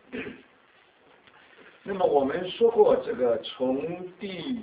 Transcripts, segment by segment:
那么我们说过，这个从第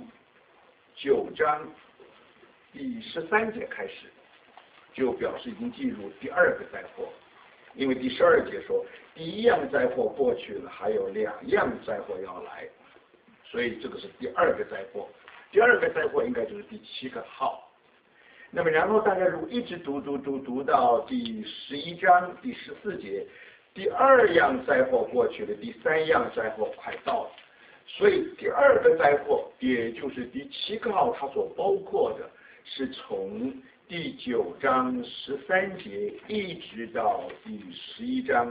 9章第13节开始，就表示已经进入第2个灾祸，因为第12节说第1样灾祸过去了，还有2样灾祸要来，所以这个是第2个灾祸。第2个灾祸应该就是第7个号。那么然后大家如果一直读到第11章第14节，第2样灾祸过去了，第3样灾祸快到了，所以第2个灾祸，也就是第7个号，它所包括的是从第9章13节一直到第11章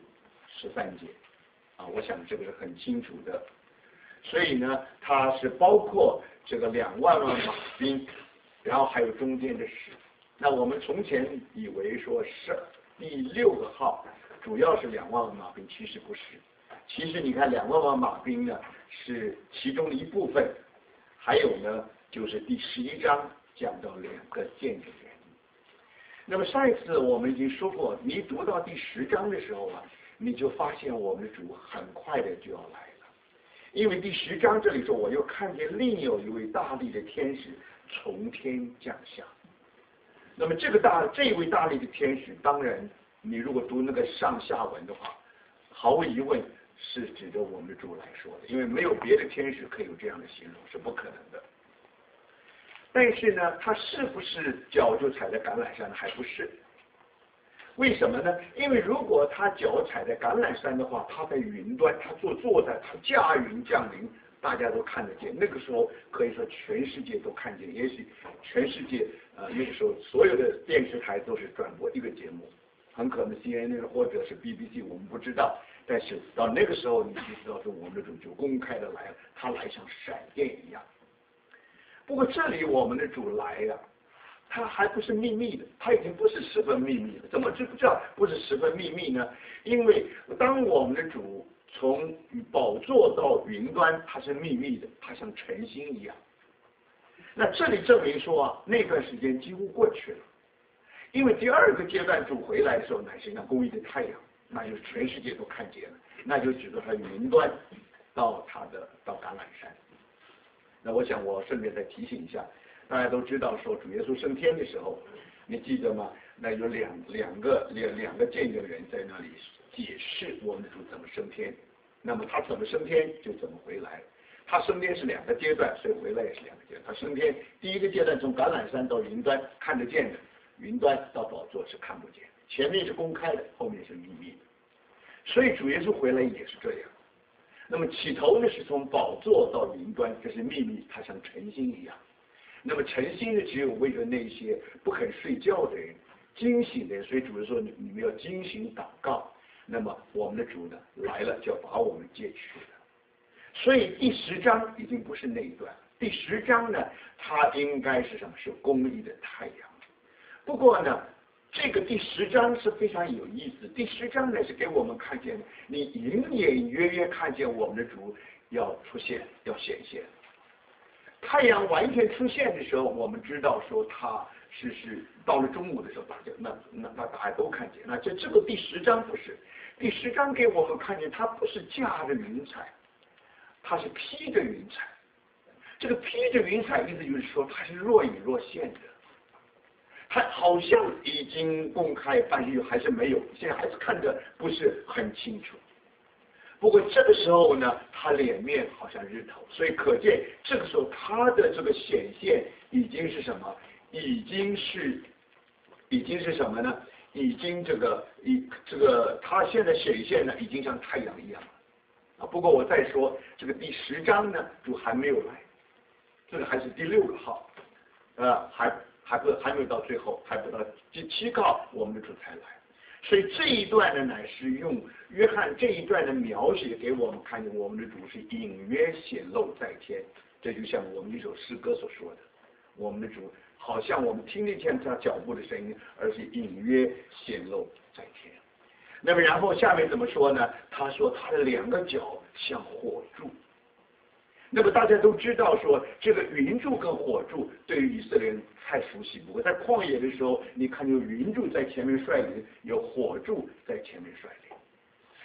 13节啊，我想这个是很清楚的。所以呢，它是包括这个2万马兵，然后还有中间的10。那我们从前以为说是第6个号主要是2万马兵，其实不是。其实你看2万马兵呢是其中的一部分，还有呢就是第11章讲到2个见证人。那么上一次我们已经说过，你读到第10章的时候啊，你就发现我们的主很快的就要来了，因为第10章这里说，我又看见另有一位大力的天使从天降下。那么这位大力的天使，当然你如果读那个上下文的话，毫无疑问是指着我们的主来说的，因为没有别的天使可以有这样的形容，是不可能的。但是呢，他是不是脚就踩在橄榄山呢？还不是。为什么呢？因为如果他脚踩在橄榄山的话，他在云端，他坐在，他驾云降临，大家都看得见。那个时候可以说全世界都看见，也许全世界那个时候所有的电视台都是转播一个节目，很可能 CNN 或者是 BBC， 我们不知道。但是到那个时候，你就知道说我们的主就公开的来了，他来像闪电一样。不过这里我们的主来呀，他还不是秘密的，他已经不是十分秘密了。怎么知不知道不是十分秘密呢？因为当我们的主从宝座到云端，它是秘密的，它像晨星一样。那这里证明说啊，那段时间几乎过去了，因为第2个阶段主回来的时候，乃是像公义的太阳，那就是全世界都看见了，那就指着他云端到橄榄山。那我想我顺便再提醒一下，大家都知道说主耶稣升天的时候，你记得吗？那有两个见证人在那里解释我们的主怎么升天。那么他怎么升天就怎么回来。他升天是2个阶段，所以回来也是2个阶段。他升天第1个阶段从橄榄山到云端看得见的，云端到宝座是看不见，前面是公开的，后面是秘密的。所以主耶稣回来也是这样。那么起头呢是从宝座到云端，这是秘密，它像晨星一样。那么晨星呢，只有为了那些不肯睡觉的人、惊醒的人，所以主说你们要惊醒祷告。那么我们的主呢来了，就要把我们接去了。所以第10章已经不是那一段，第10章呢，它应该是什么？是公义的太阳。不过呢，这个第10章是非常有意思。第10章呢是给我们看见，你隐隐约约看见我们的主要出现，要显现。太阳完全出现的时候，我们知道说它是到了中午的时候，大家那大家都看见。那这个第10章不是，第10章给我们看见，它不是驾着云彩，它是披着云彩。这个披着云彩意思就是说，它是若隐若现的。它好像已经公开，但是还是没有，现在还是看得不是很清楚。不过这个时候呢，他脸面好像日头，所以可见这个时候他的这个显现已经是什么？已经是什么呢？已经他现在显现呢，已经像太阳一样了啊。不过我再说，这个第10章呢，主还没有来，这个还是第6个号，还没有到最后，还不到第7个号，我们的主才来。所以这一段呢，乃是用约翰这一段的描写给我们看见，我们的主是隐约显露在天。这就像我们一首诗歌所说的，我们的主好像我们听得见他脚步的声音，而是隐约显露在天。那么然后下面怎么说呢？他说他的2个脚像火柱。那么大家都知道说，这个云柱跟火柱对于以色列人太熟悉。不过在旷野的时候，你看有云柱在前面率领，有火柱在前面率领。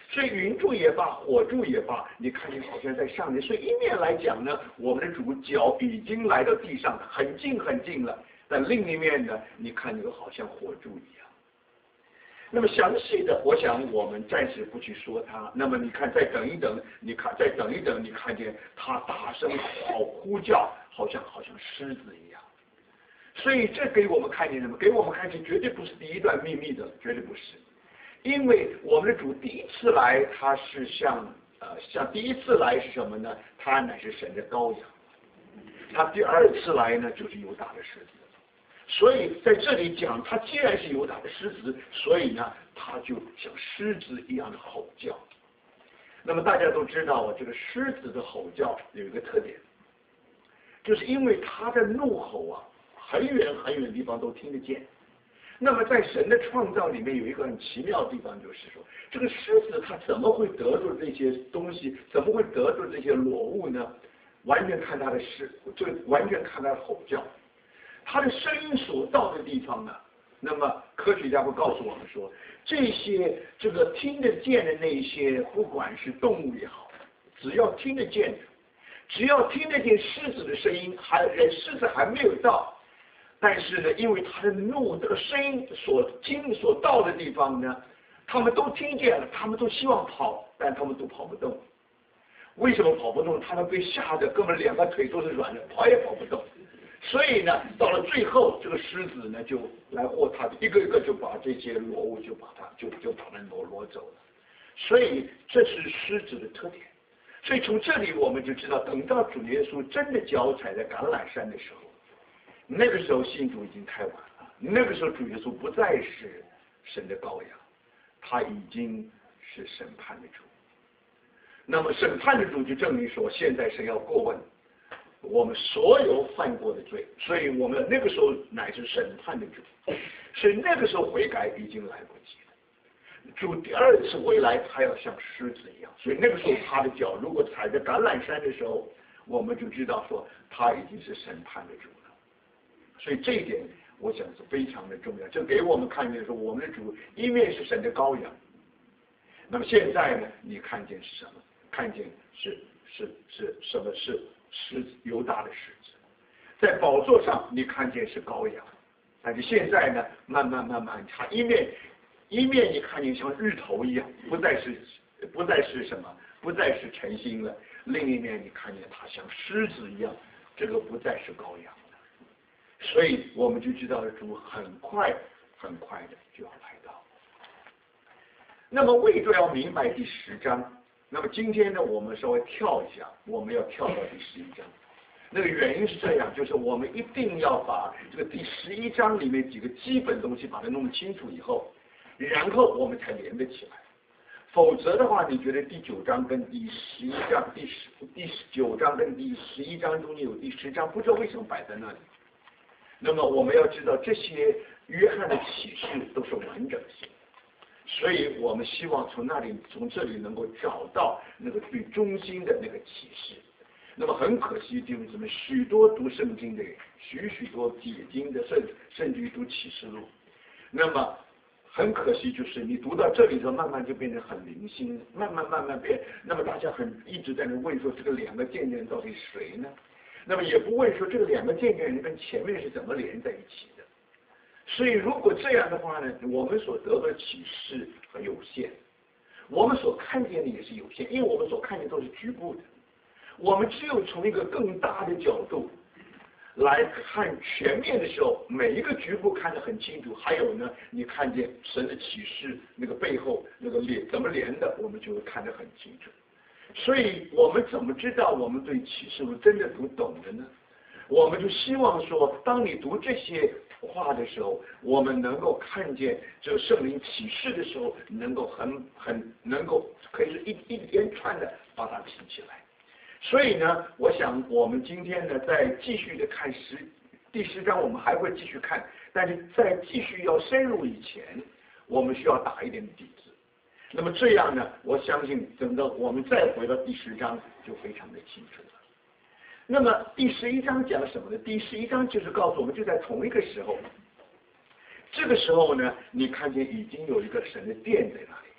所以云柱也罢，火柱也罢，你看见好像在上面。所以一面来讲呢，我们的主脚已经来到地上，很近很近了。但另一面呢，你看就好像火柱一样。那么详细的，我想我们暂时不去说它。那么你看，再等一等，你看再等一等，你看见它大声呼叫，好像狮子一样。所以这给我们看见什么？给我们看见绝对不是第一段秘密的，绝对不是。因为我们的主第一次来，他是像第一次来是什么呢？他乃是神的羔羊。他第二次来呢，就是犹大的狮子。所以在这里讲，他既然是犹大的狮子，所以呢，他就像狮子一样的吼叫。那么大家都知道，这个狮子的吼叫有一个特点，就是因为他的怒吼啊，很远很远的地方都听得见。那么在神的创造里面有一个很奇妙的地方，就是说，这个狮子它怎么会得住这些东西？怎么会得住这些裸物呢？完全看它的完全看它的吼叫。它的声音所到的地方呢，那么科学家会告诉我们说，这个听得见的那些，不管是动物也好，只要听得见狮子的声音，狮子还没有到，但是呢，因为它的这个声音所到的地方呢，他们都听见了，他们都希望跑，但他们都跑不动。为什么跑不动？他们被吓得根本两个腿都是软的，跑也跑不动。所以呢，到了最后，这个狮子呢就来获他，一个一个就把这些裸物就把它挪走了。所以这是狮子的特点。所以从这里我们就知道，等到主耶稣真的脚踩在橄榄山的时候，那个时候信主已经太晚了。那个时候主耶稣不再是神的羔羊，他已经是审判的主。那么审判的主就证明说，现在神要过问我们所有犯过的罪，所以我们那个时候乃是审判的主，所以那个时候悔改已经来不及了。主第二次回来，他要像狮子一样，所以那个时候他的脚如果踩在橄榄山的时候，我们就知道说他已经是审判的主了。所以这一点我想是非常的重要，这给我们看见说，我们的主一面是神的羔羊，那么现在呢，你看见是什么？看见是什么？是狮子，犹大的狮子，在宝座上你看见是羔羊，但是现在呢，慢慢，它一面你看见像日头一样，不再是什么，不再是晨星了；另一面你看见它像狮子一样，这个不再是羔羊了。所以我们就知道主很快的就要来到。那么为着要明白第10章。那么今天呢，我们稍微跳一下，我们要跳到第11章。那个原因是这样，就是我们一定要把这个第11章里面几个基本东西把它弄清楚以后，然后我们才连得起来。否则的话，你觉得第9章跟第11章、第9章跟第11章中间有第10章，不知道为什么摆在那里。那么我们要知道，这些约翰的启示都是完整性。所以我们希望从这里能够找到那个最中心的那个启示。那么很可惜，弟兄姊妹，许多读圣经的人，许多解经的，甚至于读启示录，那么很可惜，就是你读到这里头，慢慢就变成很零星，慢慢变。那么大家一直在那问说，这个两个见证人到底谁呢？那么也不问说这个两个见证人跟前面是怎么连在一起的。所以如果这样的话呢，我们所得的启示很有限，我们所看见的也是有限，因为我们所看见都是局部的。我们只有从一个更大的角度来看全面的时候，每一个局部看得很清楚。还有呢，你看见神的启示那个背后那个怎么连的，我们就会看得很清楚。所以我们怎么知道我们对启示录真的读懂了呢？我们就希望说，当你读这些话的时候，我们能够看见这个圣灵启示的时候，能够能够可以是一连串的把它提起来。所以呢，我想我们今天呢，在继续的看第10章，我们还会继续看，但是在继续要深入以前，我们需要打一点底子。那么这样呢，我相信等到我们再回到第10章，就非常的清楚了。那么第11章讲什么呢？第11章就是告诉我们，就在同一个时候，这个时候呢，你看见已经有一个神的殿在那里。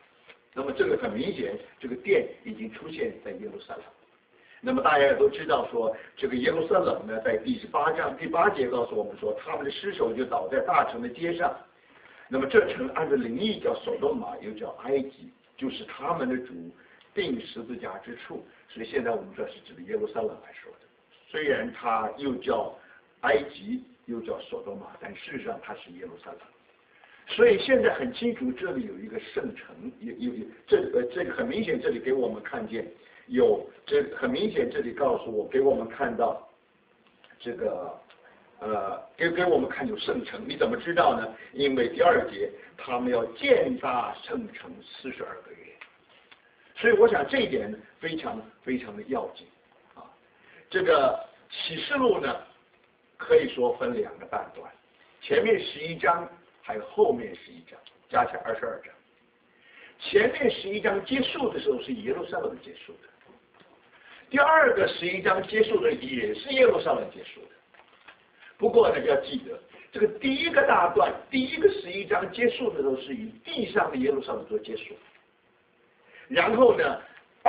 那么这个很明显，这个殿已经出现在耶路撒冷。那么大家也都知道说，这个耶路撒冷呢，在第8章第8节告诉我们说，他们的尸首就倒在大城的街上。那么这城按照灵意叫所多玛，又叫埃及，就是他们的主钉十字架之处。所以现在我们说是指的耶路撒冷来说的。虽然它又叫埃及，又叫所多玛，但事实上它是耶路撒冷。所以现在很清楚，这里有一个圣城，这个很明显，这里给我们看见有这很明显，这里告诉我给我们看到这个给我们看有圣城。你怎么知道呢？因为第2节他们要建造圣城42个月，所以我想这一点非常非常的要紧啊。这个启示录呢，可以说分2个半段，前面11章。还有后面11章，加起来22章。前面11章结束的时候是耶路撒冷结束的，第2个11章结束的也是耶路撒冷结束的。不过呢，要记得这个第一个大段，第一个11章结束的时候是以地上的耶路撒冷做结束，然后呢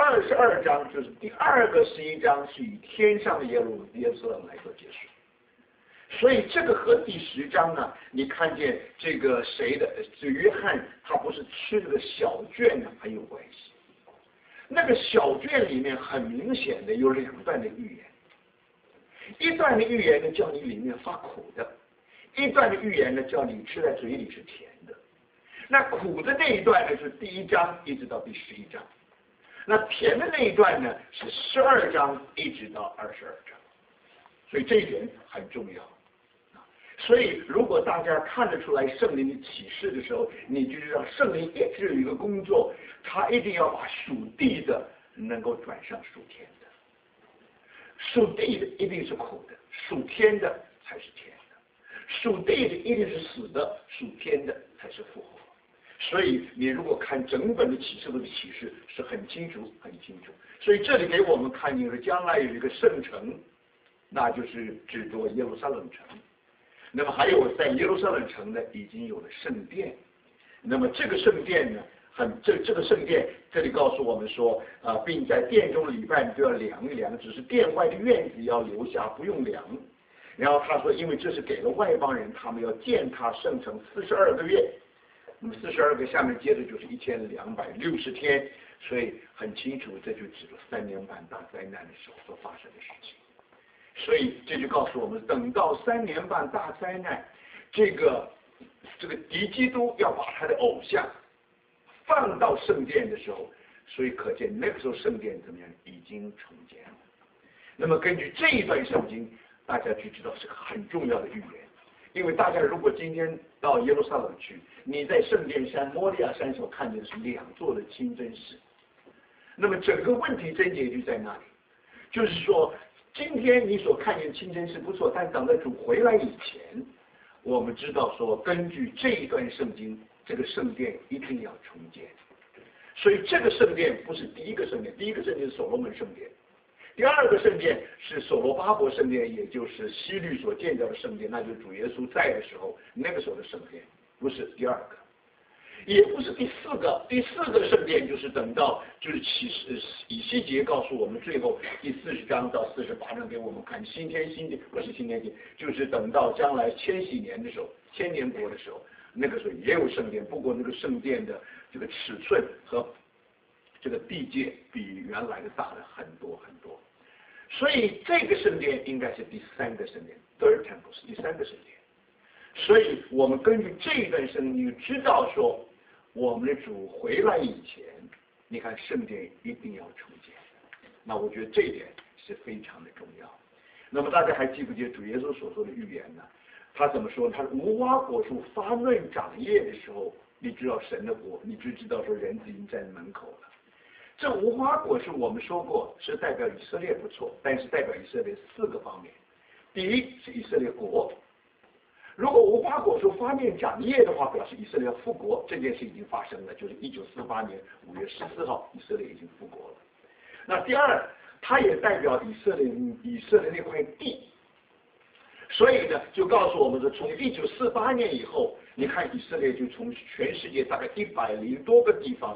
，22章就是第2个11章是以天上的耶路撒冷来做结束。所以这个和第10章呢，你看见这个谁的，这约翰他不是吃这个小卷呢，很有关系。那个小卷里面很明显的有2段的预言，一段的预言呢叫你里面发苦的，一段的预言呢叫你吃在嘴里是甜的。那苦的那一段呢是第1章一直到第11章，那甜的那一段呢是12章一直到22章，所以这一点很重要。所以，如果大家看得出来圣灵的启示的时候，你就知道圣灵一直有一个工作，他一定要把属地的能够转向属天的，属地的一定是苦的，属天的才是甜的，属地的一定是死的，属天的才是复活。所以，你如果看整本的启示录的启示是很清楚，很清楚。所以这里给我们看见是将来有一个圣城，那就是指着耶路撒冷城。那么还有在耶路撒冷城呢，已经有了圣殿。那么这个圣殿呢，这个圣殿，这里告诉我们说，并在殿中礼拜都要量一量，只是殿外的院子要留下，不用量。然后他说，因为这是给了外邦人，他们要建他圣城42个月。那么42个下面接着就是1260天，所以很清楚，这就指了3年半大灾难的时候所发生的事情。所以这就告诉我们，等到3年半大灾难，这个敌基督要把他的偶像放到圣殿的时候，所以可见那个时候圣殿怎么样，已经重建了。那么根据这一段圣经，大家就知道是个很重要的预言。因为大家如果今天到耶路撒冷去，你在圣殿山摩利亚山所看见的是2座的清真寺。那么整个问题症结就在那里，就是说今天你所看见的清真寺不错，但等到主回来以前，我们知道说根据这一段圣经，这个圣殿一定要重建。所以这个圣殿不是第一个圣殿，第一个圣殿是所罗门圣殿，第二个圣殿是所罗巴伯圣殿，也就是希律所建造的圣殿，那就是主耶稣在的时候那个时候的圣殿，不是第二个，也不是第四个。第四个圣殿就是等到就是以西结告诉我们，最后第40章到48章给我们看新天新地，不是新天新，就是等到将来千禧年的时候，千年国的时候，那个时候也有圣殿，不过那个圣殿的这个尺寸和这个地界比原来的大了很多很多。所以这个圣殿应该是第3个圣殿 ，Third Temple 是第3个圣殿。所以我们根据这一段圣经知道说，我们的主回来以前，你看圣殿一定要重建。那我觉得这一点是非常的重要。那么大家还记不记得主耶稣所说的预言呢？他怎么说？他说无花果树发嫩长叶的时候，你知道神的国，你就知道说人子已经在门口了。这无花果树我们说过是代表以色列不错，但是代表以色列4个方面。第一是以色列国，如果无花果树发面长叶的话，表示以色列复国，这件事已经发生了，就是1948年5月14号，以色列已经复国了。那第二，它也代表以色列那块地，所以呢，就告诉我们说，从1948年以后，你看以色列就从全世界大概100多个地方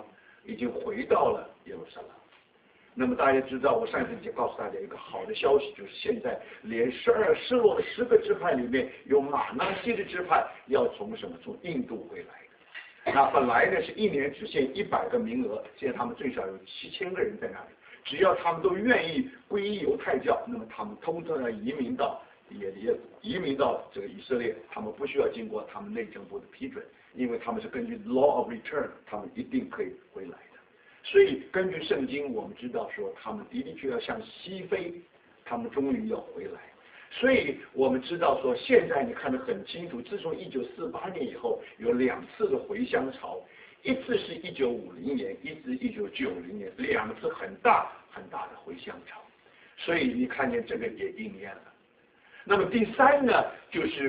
已经回到了耶路撒冷。那么大家知道，我上一次就告诉大家一个好的消息，就是现在连失落的10个支派里面，有马拿西的支派要从印度回来的。那本来呢是一年只限100个名额，现在他们最少有7000个人在那里。只要他们都愿意皈依犹太教，那么他们通通要移民到这个以色列，他们不需要经过他们内政部的批准，因为他们是根据 law of return， 他们一定可以回来的。所以根据圣经，我们知道说他们的确要向西飞，他们终于要回来。所以我们知道说，现在你看得很清楚，自从1948年以后，有2次的回乡潮，一次是1950年，一次1990年，2次很大的回乡潮。所以你看见这个也应验了。那么第三呢，就是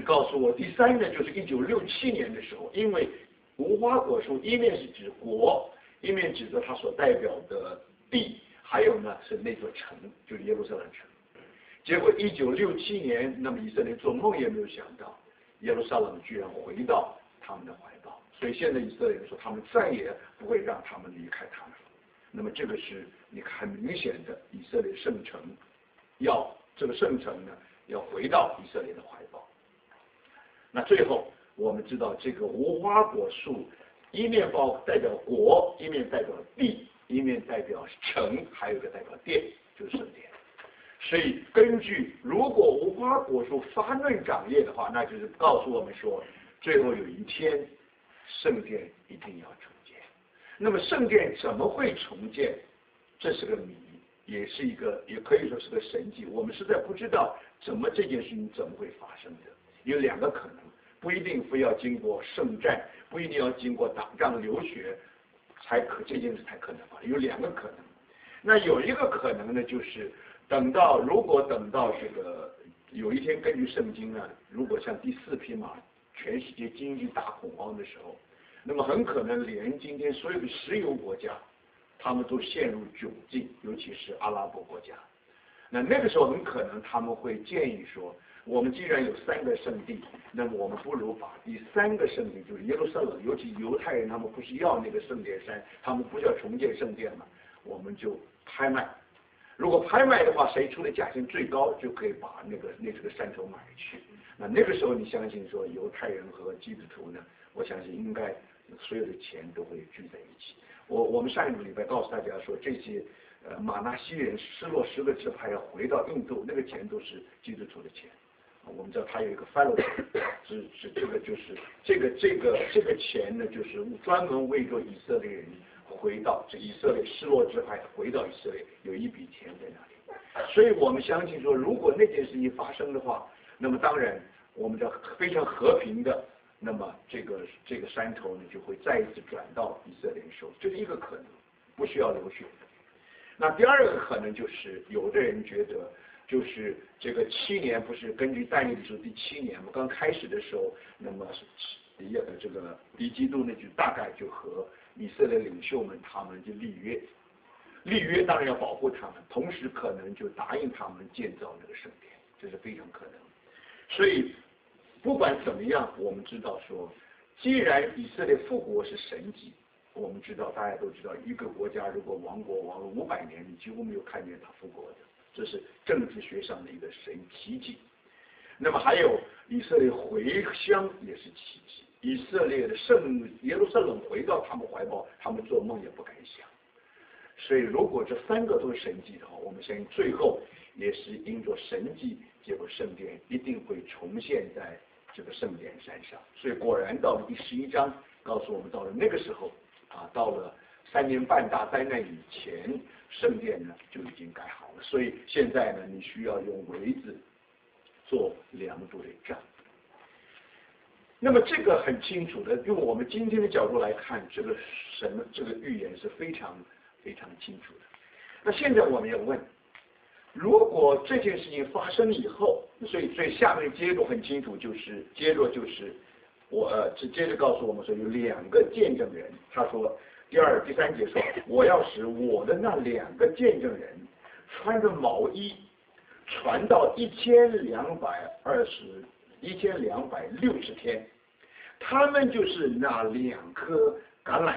1967年的时候，因为无花果树一面是指国，一面指着它所代表的地，还有呢是那座城，就是耶路撒冷城。结果1967年，那么以色列做梦也没有想到，耶路撒冷居然回到他们的怀抱。所以现在以色列人说，他们再也不会让他们离开他们了。那么这个是你很明显的，以色列圣城这个圣城呢要回到以色列的怀抱。那最后我们知道，这个无花果树一面代表国，一面代表地，一面代表城，还有一个代表殿，就是圣殿。所以根据如果无花果树发嫩长叶的话，那就是告诉我们说，最后有一天圣殿一定要重建。那么圣殿怎么会重建？这是个谜，也可以说是个神迹。我们实在不知道这件事情怎么会发生的。有2个可能，不一定非要经过圣战，不一定要经过打仗流血这件事才可能发生。有2个可能。那有一个可能呢，就是如果等到这个有一天，根据圣经呢，如果像第4匹马全世界经济大恐慌的时候，那么很可能连今天所有的石油国家，他们都陷入窘境，尤其是阿拉伯国家。那个时候很可能他们会建议说，我们既然有3个圣地，那么我们不如把第3个圣地，就是耶路撒冷，尤其犹太人他们不是要那个圣殿山，他们不是要重建圣殿嘛，我们就拍卖。如果拍卖的话，谁出的价钱最高，就可以把那个山头买去。那个时候，你相信说犹太人和基督徒呢，我相信应该所有的钱都会聚在一起。我们上一个礼拜告诉大家说，这些马拿西人失落10个支派要回到印度，那个钱都是基督徒的钱。我们知道他有一个 fellowship， 这个钱呢，就是专门为着以色列人回到以色列失落支派回到以色列，有一笔钱在那里。所以我们相信说，如果那件事情发生的话，那么当然我们就非常和平的，那么这个山头呢就会再一次转到以色列人手，这是一个可能，不需要流血。那第2个可能就是有的人觉得，就是这个7年不是根据但以理书第7年嘛，刚开始的时候，那么这个敌基督呢就大概就和以色列领袖们他们就立约当然要保护他们，同时可能就答应他们建造那个圣殿，这是非常可能。所以不管怎么样，我们知道说，既然以色列复国是神迹，我们知道大家都知道，一个国家如果亡了500年，你几乎没有看见它复国的，这是政治学上的一个奇迹。那么还有以色列回乡也是奇迹，以色列的耶路撒冷回到他们怀抱，他们做梦也不敢想。所以如果这3个都是神迹的话，我们相信最后也是因着神迹，结果圣殿一定会重现在这个圣殿山上。所以果然到了第11章告诉我们，到了那个时候到了3年半大灾难以前，圣殿呢就已经盖好了。所以现在呢，你需要用苇子做梁柱的杖。那么这个很清楚的，用我们今天的角度来看，这个预言是非常非常清楚的。那现在我们要问，如果这件事情发生以后，所以下面接着很清楚，就是接着告诉我们说有2个见证人。他说第3节说，我要使我的那2个见证人穿着毛衣，传到1260天，他们就是那2棵橄榄树，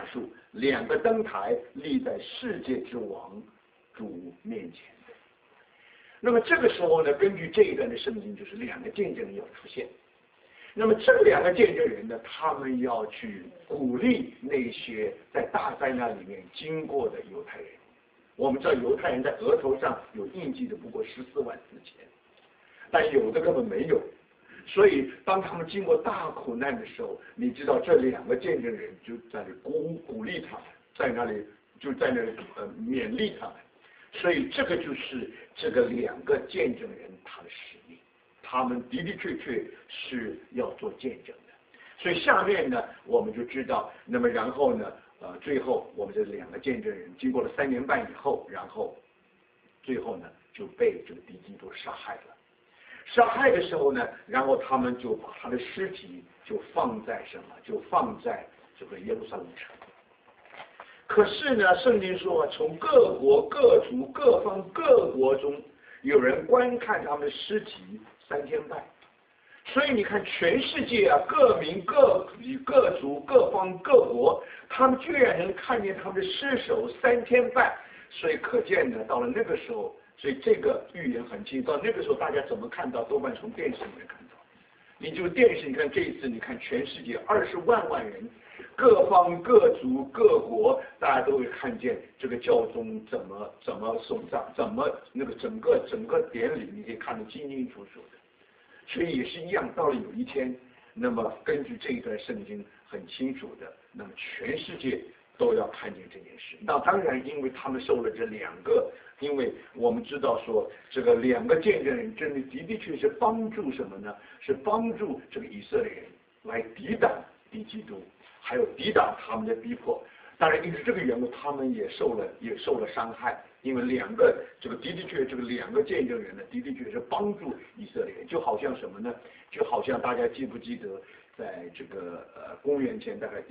两个灯台立在世界之王主面前的。那么这个时候呢，根据这一段的圣经，就是两个见证人要出现。那么这两个见证人呢，他们要去鼓励那些在大灾难里面经过的犹太人。我们知道犹太人在额头上有印记的不过14.4万，但有的根本没有。所以当他们经过大苦难的时候，你知道这两个见证人就在那里鼓励他们，在那里勉励他们。所以这个就是这个两个见证人他的使命。他们的的确确是要做见证的，所以下面呢，我们就知道，那么然后呢，最后我们这两个见证人经过了3年半以后，然后最后呢就被这个敌基督杀害了。杀害的时候呢，然后他们就把他的尸体就放在什么？就放在这个耶路撒冷城。可是呢，圣经说，从各国、各族、各方、各国中，有人观看他们的尸体3天半。所以你看，全世界啊，各民、各族、各方、各国，他们居然能看见他们的尸首3天半。所以可见呢，到了那个时候，所以这个预言很清楚。到那个时候，大家怎么看到？多半从电视里面看到。你就电视，你看这一次，你看全世界20万人，各方各族各国，大家都会看见这个教宗怎么送葬，怎么那个整个典礼，你可以看得清清楚楚的。所以也是一样，到了有一天，那么根据这一段圣经很清楚的，那么全世界都要看见这件事。那当然，因为他们受了这两个，因为我们知道说，这个两个见证人真的的确是帮助什么呢？是帮助这个以色列人来抵挡敌基督，还有抵挡他们的逼迫。当然，因为这个缘故，他们也受了伤害。因为这个的确这个两个见证人呢，的确是帮助以色列人，就好像什么呢？就好像大家记不记得，在这个公元前大概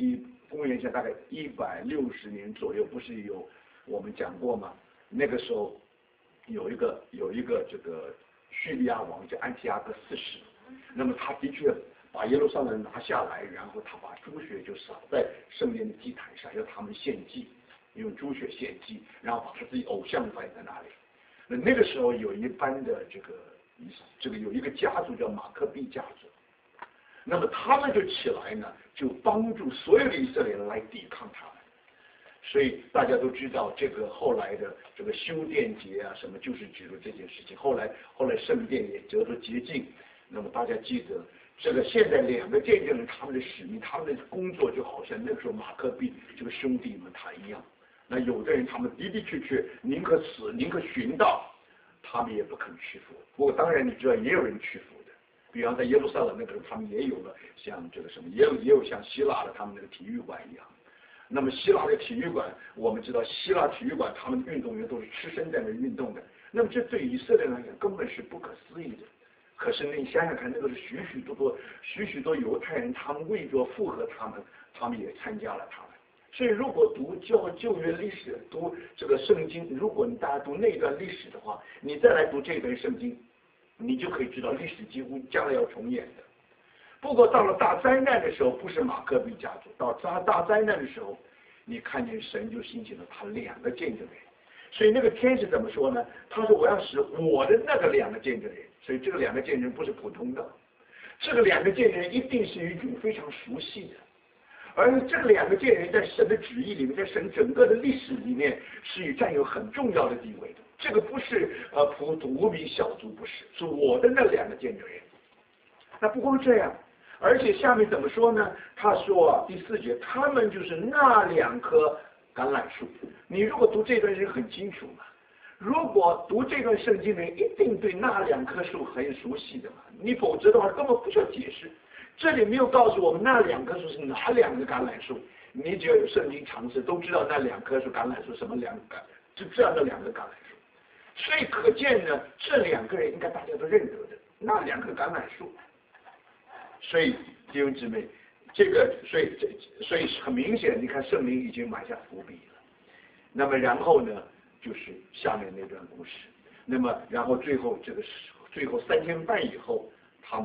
160年左右，不是有我们讲过吗？那个时候有一个这个叙利亚王叫安提阿哥4世，那么他的确把耶路撒冷拿下来，然后他把猪血就撒在圣殿的祭坛上，要他们献祭。用猪血献祭，然后把他自己偶像摆在那里。那个时候有一班的这个有一个家族叫马克毕家族，那么他们就起来呢，就帮助所有的以色列人来抵抗他们。所以大家都知道，这个后来的这个修殿节啊，什么就是指着这件事情。后来圣殿也得到洁净。那么大家记得，这个现在两个见证人他们的使命，他们的工作就好像那个时候马克毕这个兄弟们他一样。那有的人他们的确宁可死宁可寻道，他们也不肯屈服。不过当然你知道也有人屈服的，比方在耶路撒冷那个时候，他们也有了像这个什么，也有像希腊的他们那个体育馆一样。那么希腊的体育馆，我们知道希腊体育馆他们的运动员都是吃身在那运动的，那么这对以色列人来讲根本是不可思议的。可是你想想看，那个是许许多犹太人，他们为着附和他们也参加了他们。所以，如果读旧约历史，读这个圣经，如果大家读那段历史的话，你再来读这段圣经，你就可以知道历史几乎将来要重演的。不过到了大灾难的时候，不是马克毕家族，到大灾难的时候，你看见神就兴起了他两个见证人。所以那个天使怎么说呢？他说我要使我的那个两个见证人，所以这个两个见证人不是普通的，这个两个见证人一定是一种非常熟悉的。而这两个见证人在神的旨意里面，在神整个的历史里面是占有很重要的地位的。这个不是普通无名小卒，不是，是我的那两个见证人。那不光这样，而且下面怎么说呢？他说第4节，他们就是那2棵橄榄树。你如果读这段是很清楚嘛。如果读这段圣经的人一定对那2棵树很熟悉的嘛，你否则的话根本不需要解释。这里没有告诉我们那2棵树是哪2个橄榄树，你只要有圣经常识都知道那2棵树橄榄树什么就这样的2个橄榄树。所以可见呢，这2个人应该大家都认得的，那2棵橄榄树。所以弟兄姊妹，这个所以很明显，你看圣灵已经埋下伏笔了。那么然后呢，就是下面那段故事。那么然后最后3天半以后，他们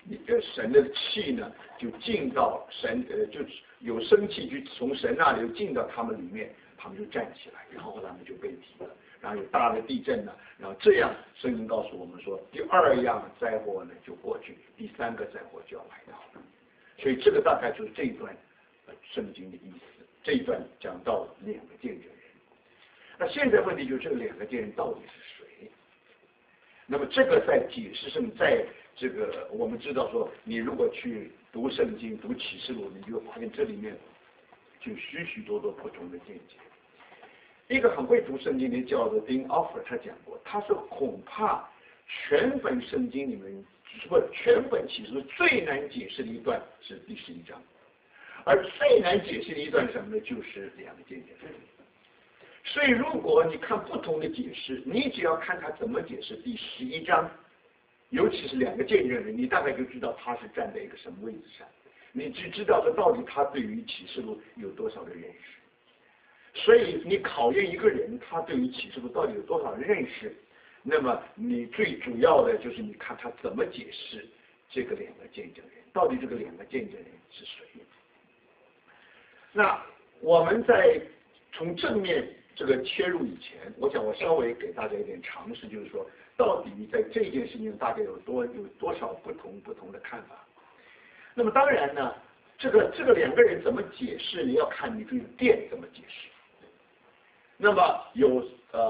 神的气呢就进到神就有生气就从神那里进到他们里面，他们就站起来，然后他们就被提了，然后有大的地震呢，然后这样圣经告诉我们说，第二样灾祸呢就过去，第三个灾祸就要来到了。所以这个大概就是这一段圣经的意思。这一段讲到两个见证人，那现在问题就是这两个见证人到底是谁？那么这个在解释上，在这个我们知道说，你如果去读圣经、读启示录，你就会发现这里面就许许多多不同的见解。一个很会读圣经的叫做 Dean Offer， 他讲过，他说恐怕全本圣经里面，不全本启示录最难解释的一段是第11章，而最难解释的一段是什么呢？就是两个见证人。所以如果你看不同的解释，你只要看他怎么解释第11章，尤其是两个见证人，你大概就知道他是站在一个什么位置上，你只知道说到底他对于启示录有多少的认识。所以你考验一个人，他对于启示录到底有多少认识，那么你最主要的就是你看他怎么解释这个两个见证人，到底这个两个见证人是谁。那我们在从正面这个切入以前，我想我稍微给大家一点常识，就是说到底在这件事情大概有多少不同的看法。那么当然呢，这个两个人怎么解释，你要看你对殿怎么解释。那么有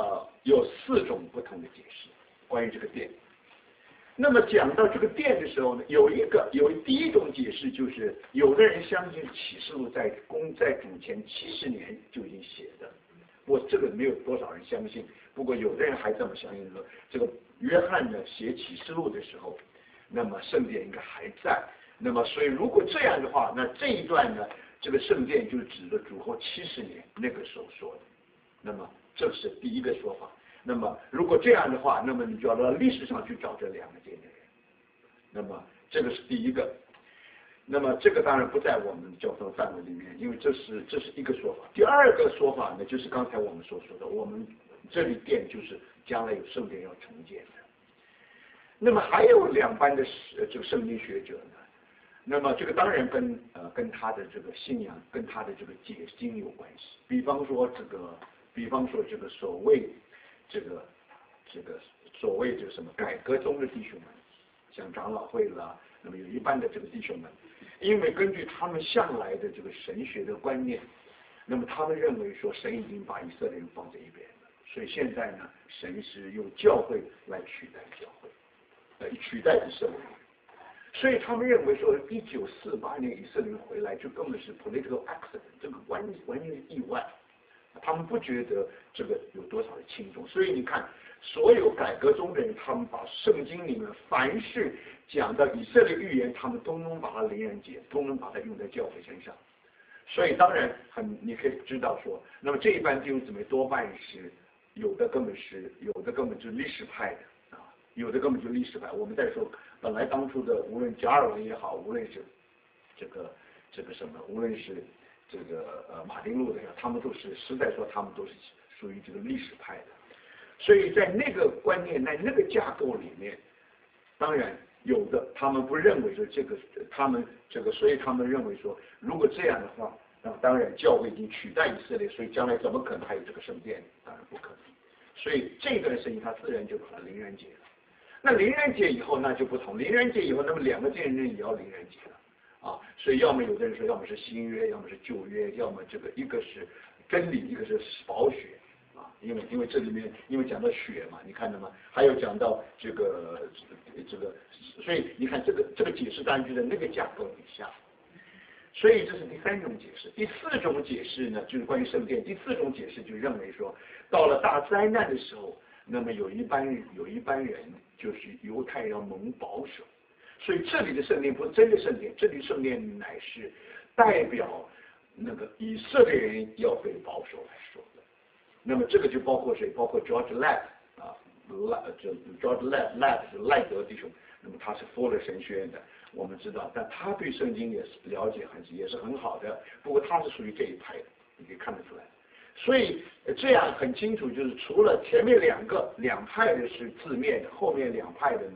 4种不同的解释关于这个殿。那么讲到这个殿的时候呢，有第一种解释，就是有的人相信启示录在主前70年就已经写的，我这个没有多少人相信，不过有的人还这么相信说，这个约翰呢写启示录的时候，那么圣殿应该还在，那么所以如果这样的话，那这一段呢，这个圣殿就指的主后70年那个时候说的。那么这是第一个说法。那么如果这样的话，那么你就要到历史上去找这两个见证人。那么这个是第一个。那么这个当然不在我们教授范围里面，因为这是一个说法。第二个说法呢，就是刚才我们所说的，我们这里殿就是将来有圣殿要重建的。那么还有两班的这个圣经学者呢，那么这个当然跟他的这个信仰跟他的这个解经有关系。比方说这个所谓这个什么改革中的弟兄们，像长老会啦，那么有一般的这个弟兄们，因为根据他们向来的这个神学的观念，那么他们认为说神已经把以色列人放在一边了，所以现在呢，神是用教会来取代教会，取代以色列人。所以他们认为说，1948年以色列人回来就根本是 political accident， 这个完全是意外。他们不觉得这个有多少的轻重，所以你看，所有改革中的人，他们把圣经里面凡是讲到以色列预言，他们都能把它凌然解，都能把它用在教会身上。所以当然你可以知道说，那么这一班弟兄姊妹多半是有的根本就是历史派的啊，有的根本就历史派。我们再说，本来当初的无论加尔文也好，无论是这个什么，无论是这个马丁路德呀，他们都是实在说，他们都是属于这个历史派的。所以在那个观念、在那个架构里面，当然有的他们不认为说所以他们认为说，如果这样的话，那当然教会已经取代以色列，所以将来怎么可能还有这个圣殿？当然不可能。所以这段事情他自然就把它凌然解了。那凌然解以后那就不同，凌然解以后，那么两个见证人也要凌然解了。所以要么有的人说，要么是新约，要么是旧约，要么这个一个是真理，一个是宝血啊，因为这里面因为讲到血嘛，你看到吗？还有讲到这个，所以你看这个解释当然就在那个架构底下。所以这是第三种解释。第四种解释呢，就是关于圣殿。第四种解释就认为说，到了大灾难的时候，那么有一班人就是犹太人要蒙保守。所以这里的圣殿不是真的圣殿，这里圣殿乃是代表那个以色列人要被保守来说的。那么这个就包括谁？包括 George Lapp 啊，George Lapp 是赖德弟兄，那么他是佛勒神学院的，我们知道，但他对圣经也是了解也是很好的。不过他是属于这一派的，你可以看得出来。所以这样很清楚，就是除了前面两派的是字面的，后面两派的呢，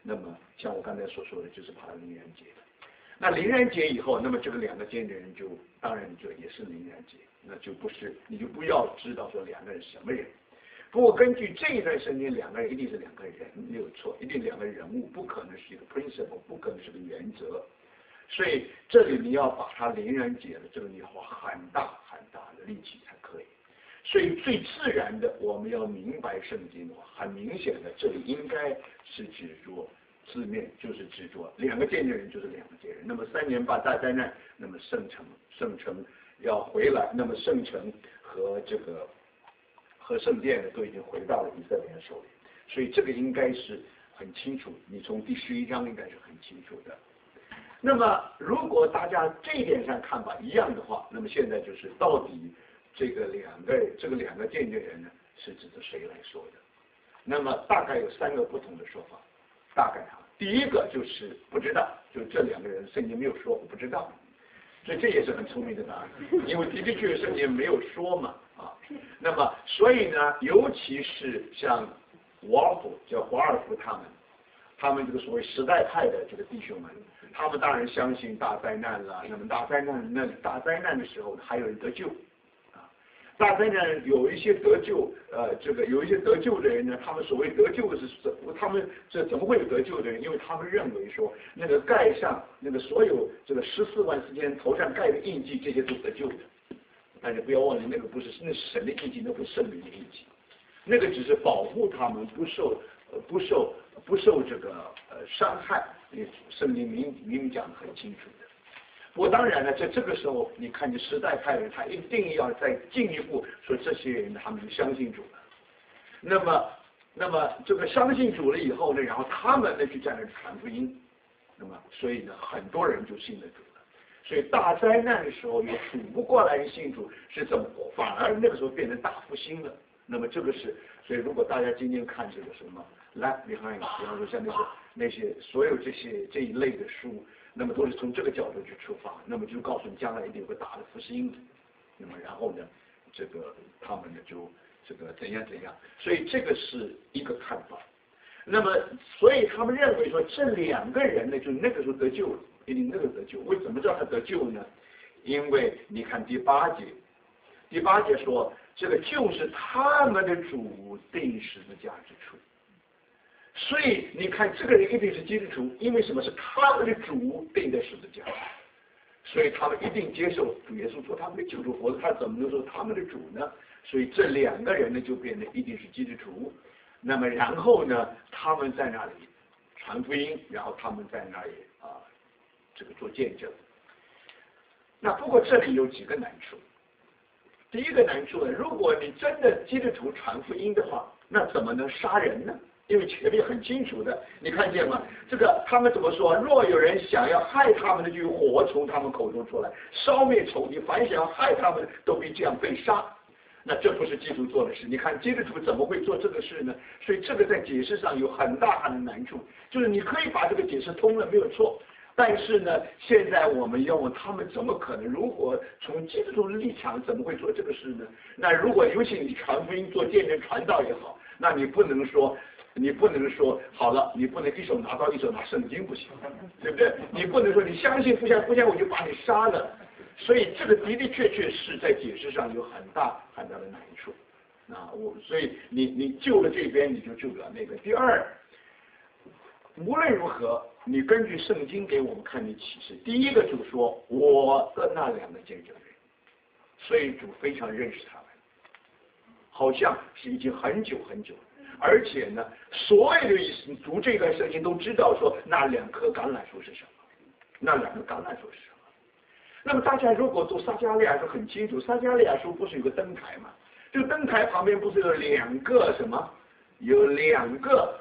那么像我刚才所说的，就是怕灵人节。那灵人节以后，那么这个两个见证人就当然就也是灵人节，那就不是你就不要知道说两个人什么人。不过根据这一段圣经，两个人一定是两个人，没有错，一定两个人物，不可能是一个 principle， 不可能是个原则。所以这里你要把它灵人节的这个你要花很大很大的力气才可以。所以最自然的，我们要明白圣经的话，很明显的，这里应该是指着字面，就是指着两个见证人就是两个见证人。那么3年8大灾难，那么圣城要回来，那么圣城和这个和圣殿呢都已经回到了以色列人手里，所以这个应该是很清楚，你从第11章应该是很清楚的。那么如果大家这一点上看法一样的话，那么现在就是到底这个两个见证人呢是指着谁来说的？那么大概有3个不同的说法，大概第一个就是不知道，就这两个人圣经没有说，我不知道，所以这也是很聪明的答案，因为的确圣经没有说嘛那么所以呢，尤其是像华尔夫他们这个所谓时代派的这个弟兄们，他们当然相信大灾难了。那么大灾难的时候还有人得救大灾难有一些得救有一些得救的人呢，他们所谓得救的是他们这怎么会有得救的人？因为他们认为说那个盖上那个所有这个14万4千头上盖的印记，这些都得救的。大家不要忘记，那个不是那是神的印记，那不是圣灵的印记，那个只是保护他们不受这个伤害。圣经明明讲得很清楚的。不过当然了，在这个时候，你看见时代派人，他一定要再进一步说，这些人他们就相信主了。那么这个相信主了以后呢，然后他们呢去在那传福音，那么所以呢，很多人就信了主了。所以大灾难的时候，有数不过来人信主，是怎么反而那个时候变成大复兴了？那么这个是，所以如果大家今天看这个什么 Left Behind， 比方说像那些所有这一类的书，那么都是从这个角度去出发，那么就告诉你将来一定有个大的复兴。那么然后呢，这个他们呢就这个怎样，所以这个是一个看法。那么所以他们认为说这两个人呢，就那个时候得救了，一定那个得救。为什么知道他得救呢？因为你看第八节说，这个就是他们的主定十字架之处。所以你看这个人一定是基督徒，因为什么？是他们的主定的十字架，所以他们一定接受主耶稣做他们的救主，否则他怎么能说他们的主呢？所以这两个人呢就变得一定是基督徒。那么然后呢，他们在那里传福音，然后他们在那里这个做见证。那不过这里有几个难处。第一个难处呢，如果你真的基督徒传福音的话，那怎么能杀人呢？因为前面很清楚的，你看见吗？这个他们怎么说？若有人想要害他们的，就有火从他们口中出来，烧灭仇敌；凡想要害他们的，都必这样被杀。那这不是基督做的事。你看基督徒怎么会做这个事呢？所以这个在解释上有很大的难处。就是你可以把这个解释通了，没有错。但是呢，现在我们要问他们怎么可能？如果从基督徒的立场，怎么会做这个事呢？那如果尤其你传福音、做见证、传道也好，那你不能说好了，你不能一手拿刀一手拿圣经，不行，对不对？你不能说你相信不相信我就把你杀了。所以这个的确是在解释上有很大的难处。所以你救了这边，你就救不了那个。第二，无论如何，你根据圣经给我们看的启示，第一个主说我的那两个见证人，所以主非常认识他们，好像是已经很久很久了。而且呢，所有的读这个圣经都知道说那2棵橄榄树是什么，那2个橄榄树是什么。那么大家如果读撒迦利亚书很清楚，撒迦利亚书不是有个灯台吗？这个灯台旁边不是有2个什么？有2棵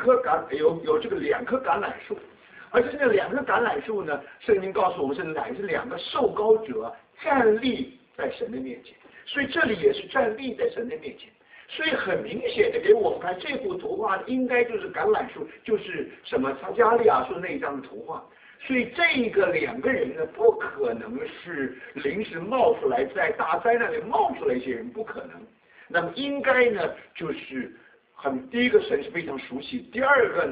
橄榄树，而且这2棵橄榄树呢，圣经告诉我们是2个受膏者站立在神的面前，所以这里也是站立在神的面前。所以很明显的给我们看这幅图画应该就是橄榄树，就是什么撒迦利亚书那一张的图画。所以这个2个人呢，不可能是临时冒出来，在大灾难里冒出来一些人，不可能。那么应该呢，就是第一个神是非常熟悉，第二个呢，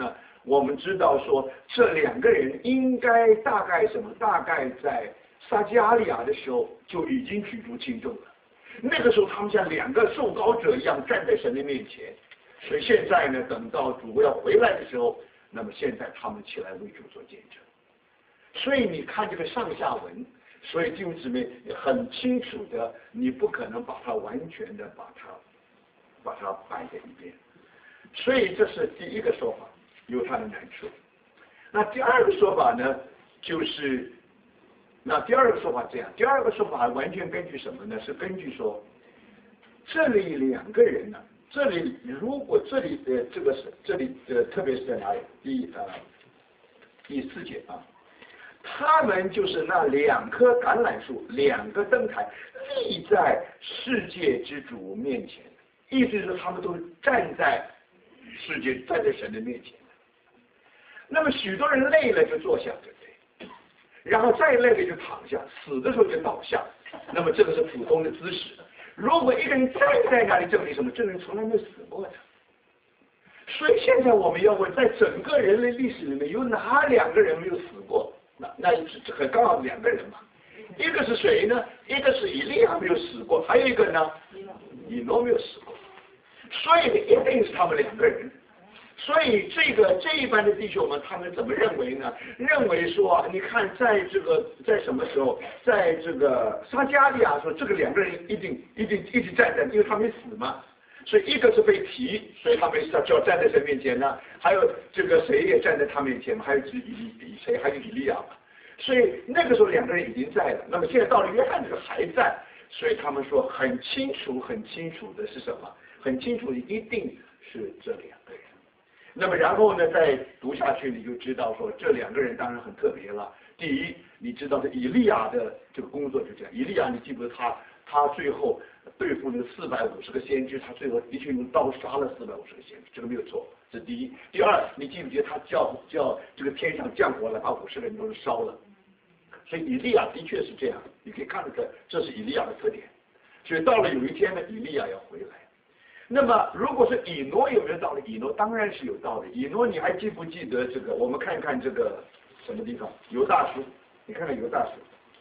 我们知道说这两个人应该大概什么？大概在撒加利亚的时候就已经举足轻重了。那个时候他们像两个受膏者一样站在神的面前。所以现在呢，等到主要回来的时候，那么现在他们起来为主做见证。所以你看这个上下文，所以弟兄姊妹很清楚的，你不可能把它完全的把它摆在一边。所以这是第一个说法，有它的难处。那第二个说法呢，就是那第二个说法这样，第二个说法完全根据什么呢？是根据说这里两个人呢。这里如果这里这个是这里特别是在哪里？第4节啊，他们就是那2棵橄榄树，2个灯台立在世界之主面前，意思是他们都站在世界，站在神的面前。那么许多人累了就坐下，对不对？然后再累了就躺下，死的时候就倒下。那么这个是普通的姿势。如果一个人站在那里，证明什么？这个人从来没有死过的。所以现在我们要问，在整个人类历史里面，有哪2个人没有死过？那这很刚好2个人嘛。一个是谁呢？一个是以利亚没有死过，还有一个呢，以诺没有死过。所以一定是他们2个人。所以这一般的弟兄们，他们怎么认为呢？认为说，你看在什么时候，在这个撒加利亚说，这个2个人一直站在，因为他没死嘛。所以一个是被提，所以他们就要站在神面前呢。还有这个谁也站在他面前嘛，还有谁？还有以利亚嘛。所以那个时候2个人已经在了。那么现在到了约翰这个还在，所以他们说很清楚的是什么？很清楚的一定是这2个人。那么然后呢，再读下去你就知道说这2个人当然很特别了。第一，你知道是以利亚的这个工作就这样。以利亚，你记不记得他最后对付那450个先知，他最后的确用刀杀了450个先知，这个没有错，这是第一。第二，你记不记得他叫这个天上降火来把50个人都烧了？所以以利亚的确是这样，你可以看得出来，这是以利亚的特点。所以到了有一天呢，以利亚要回来。那么，如果是以诺有没有道理？以诺当然是有道理。以诺，你还记不记得这个？我们看看这个什么地方？犹大书，你看看犹大书。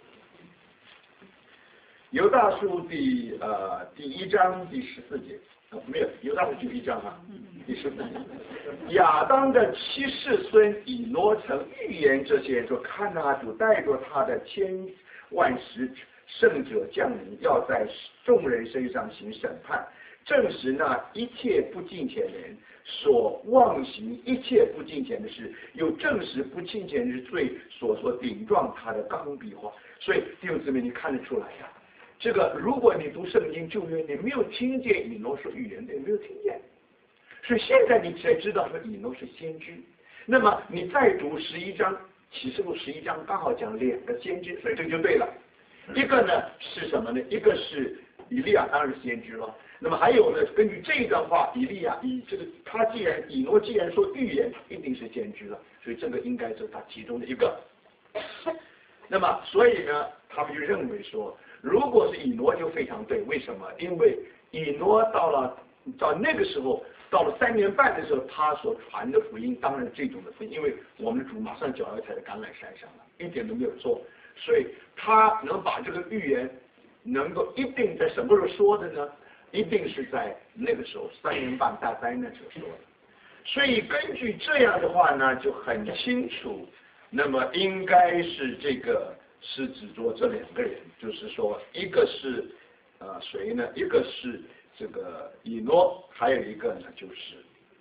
犹大书第1章第14节，没有，犹大书就1章啊，第14节。亚当的7世孙以诺曾预言这些人说：看哪，主带着他的1000万使圣者降临，要在众人身上行审判。证实那一切不敬虔人所妄行一切不敬虔的事，又证实不敬虔之罪所顶撞他的刚愎话。所以弟兄姊妹，你看得出来呀？这个如果你读圣经旧约，你没有听见以诺说预言的，没有听见。所以现在你才知道说以诺是先知。那么你再读11章，启示录11章刚好讲2个先知，所以这就对了。一个呢是什么呢？一个是以利亚，当然是先知了。那么还有呢，根据这段话，以利亚以诺既然说预言，一定是先知了，所以这个应该是他其中的一个。那么所以呢，他们就认为说，如果是以诺就非常对，为什么？因为以诺到那个时候，到了3年半的时候，他所传的福音，当然这种的福音，因为我们的主马上脚要踩在橄榄山上了，一点都没有错，所以他能把这个预言能够一定在什么时候说的呢？一定是在那个时候3年半大灾难时候说的。所以根据这样的话呢，就很清楚，那么应该是这个是指着这2个人，就是说一个是谁呢？一个是这个以诺，还有一个呢就是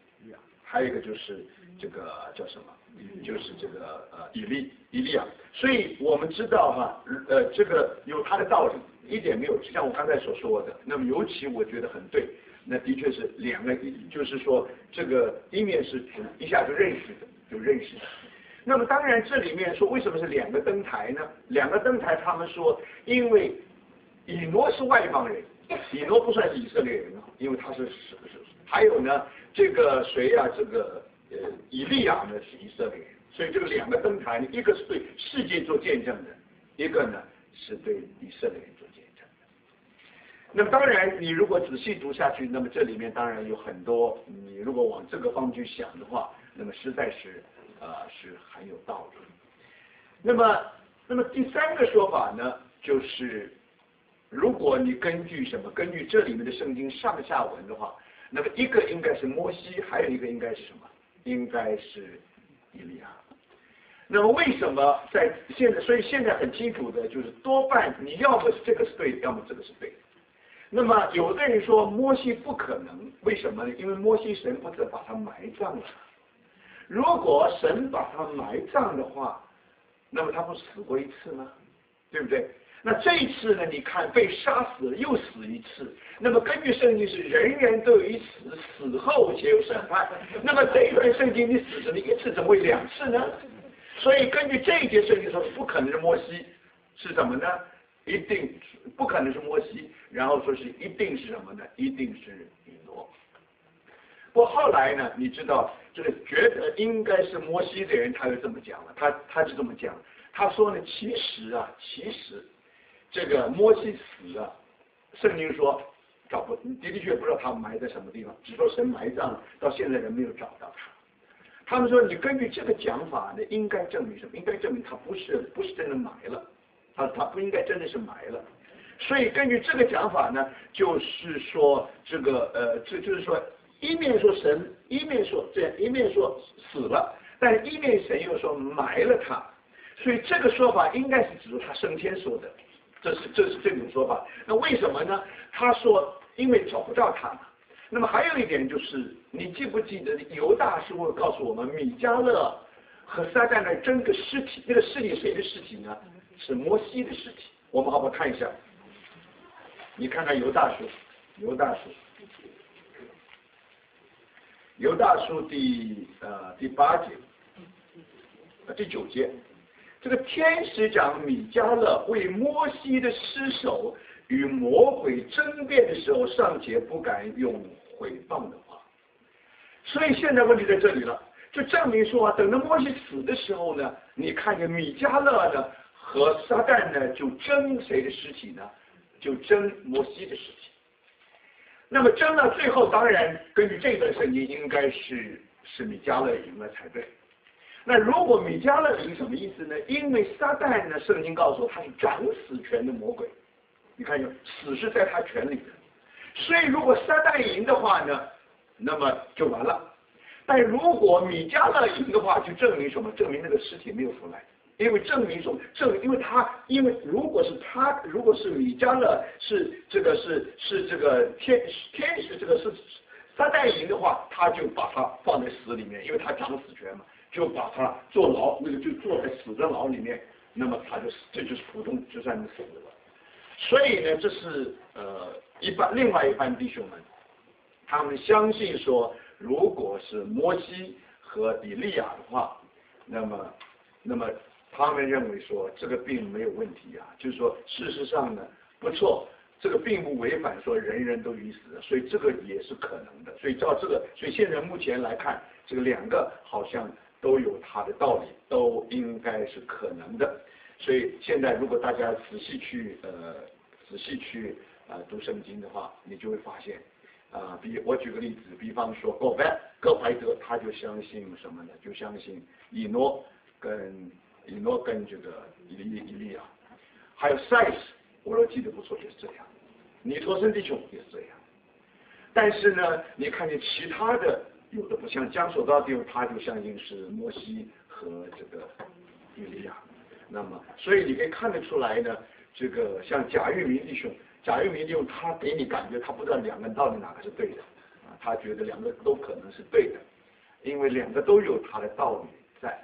这个叫什么？就是这个以利亚。所以我们知道哈，这个有它的道理，一点没有，就像我刚才所说的。那么尤其我觉得很对，那的确是2个，就是说这个一面是一下就认识的。那么当然这里面说为什么是2个灯台呢？2个灯台，他们说因为以诺是外邦人，以诺不算是以色列人啊，因为他是还有呢这个谁呀？这个以利亚呢是以色列人，所以这个2个灯台呢，一个是对世界做见证的，一个呢是对以色列人做见证的。那么当然你如果仔细读下去，那么这里面当然有很多，你如果往这个方面去想的话， 那么实在是是很有道理。那么第三个说法呢，就是如果你根据这里面的圣经上下文的话，那么一个应该是摩西，还有一个应该是什么？应该是以利亚。那么为什么所以现在很清楚的就是多半你要么这个是对的，要么这个是对的。那么有的人说摩西不可能，为什么呢？因为摩西神不是把他埋葬了。如果神把他埋葬的话，那么他不死过一次吗？对不对？那这一次呢？你看被杀死了又死一次。那么根据圣经是人人都有一死，死后且有审判。那么这一段圣经你死了一次，怎么会两次呢？所以根据这一节圣经说，不可能是摩西，是什么呢？一定不可能是摩西，然后说是一定是什么呢？一定是以诺。不过后来呢，你知道这个觉得应该是摩西的人，他就这么讲了，他就这么讲，他说呢，其实这个摩西死了，圣经说的确不知道他埋在什么地方，只说神埋葬了，到现在人没有找到他。他们说你根据这个讲法呢，应该证明什么？应该证明他不是真的埋了，他不应该真的是埋了。所以根据这个讲法呢，就是说这就是说一面说神，一面说这样，一面说死了，但是一面神又说埋了他，所以这个说法应该是指出他升天说的，这是这种说法。那为什么呢？他说因为找不到他嘛。那么还有一点就是，你记不记得犹大书告诉我们，米迦勒和撒旦来争个尸体，那个尸体谁的尸体呢？是摩西的尸体。我们好不好看一下？你看看犹大书第8节，第9节，这个天使长米迦勒为摩西的尸首与魔鬼争辩的时候，尚且不敢用毁谤的话。所以现在问题在这里了，就证明说等到摩西死的时候呢，你看见米迦勒呢和撒旦呢就争谁的尸体呢？就争摩西的尸体。那么争到最后，当然根据这段圣经，应该是米迦勒赢了才对。那如果米迦勒赢什么意思呢？因为撒旦呢，圣经告诉我他是掌死权的魔鬼，你看有死是在他权里的，所以如果撒旦赢的话呢，那么就完了。但如果米迦勒赢的话，就证明什么？证明那个尸体没有出来。因为证明说，因为如果是米迦勒是这个天使，这个是撒旦赢的话，他就把他放在死里面，因为他掌死权嘛，就把他坐牢，就坐在死的牢里面，那么这就是普通就算是死了。所以呢，这是另外一班弟兄们，他们相信说，如果是摩西和以利亚的话，那么他们认为说这个并没有问题啊，就是说事实上呢不错，这个并不违反说人人都已死的，所以这个也是可能的。所以现在目前来看，这个两个好像都有它的道理，都应该是可能的。所以现在如果大家仔细去读圣经的话，你就会发现我举个例子，比方说哥怀德他就相信什么呢？就相信以诺跟这个以利亚，还有赛斯，我若记得不错也是这样，尼托生弟兄也是这样。但是呢，你看见其他的有的不像江索道弟兄，他就相信是摩西和这个以利亚。那么，所以你可以看得出来呢，这个像贾玉明弟兄他给你感觉他不知道两个到底哪个是对的他觉得两个都可能是对的，因为两个都有他的道理在。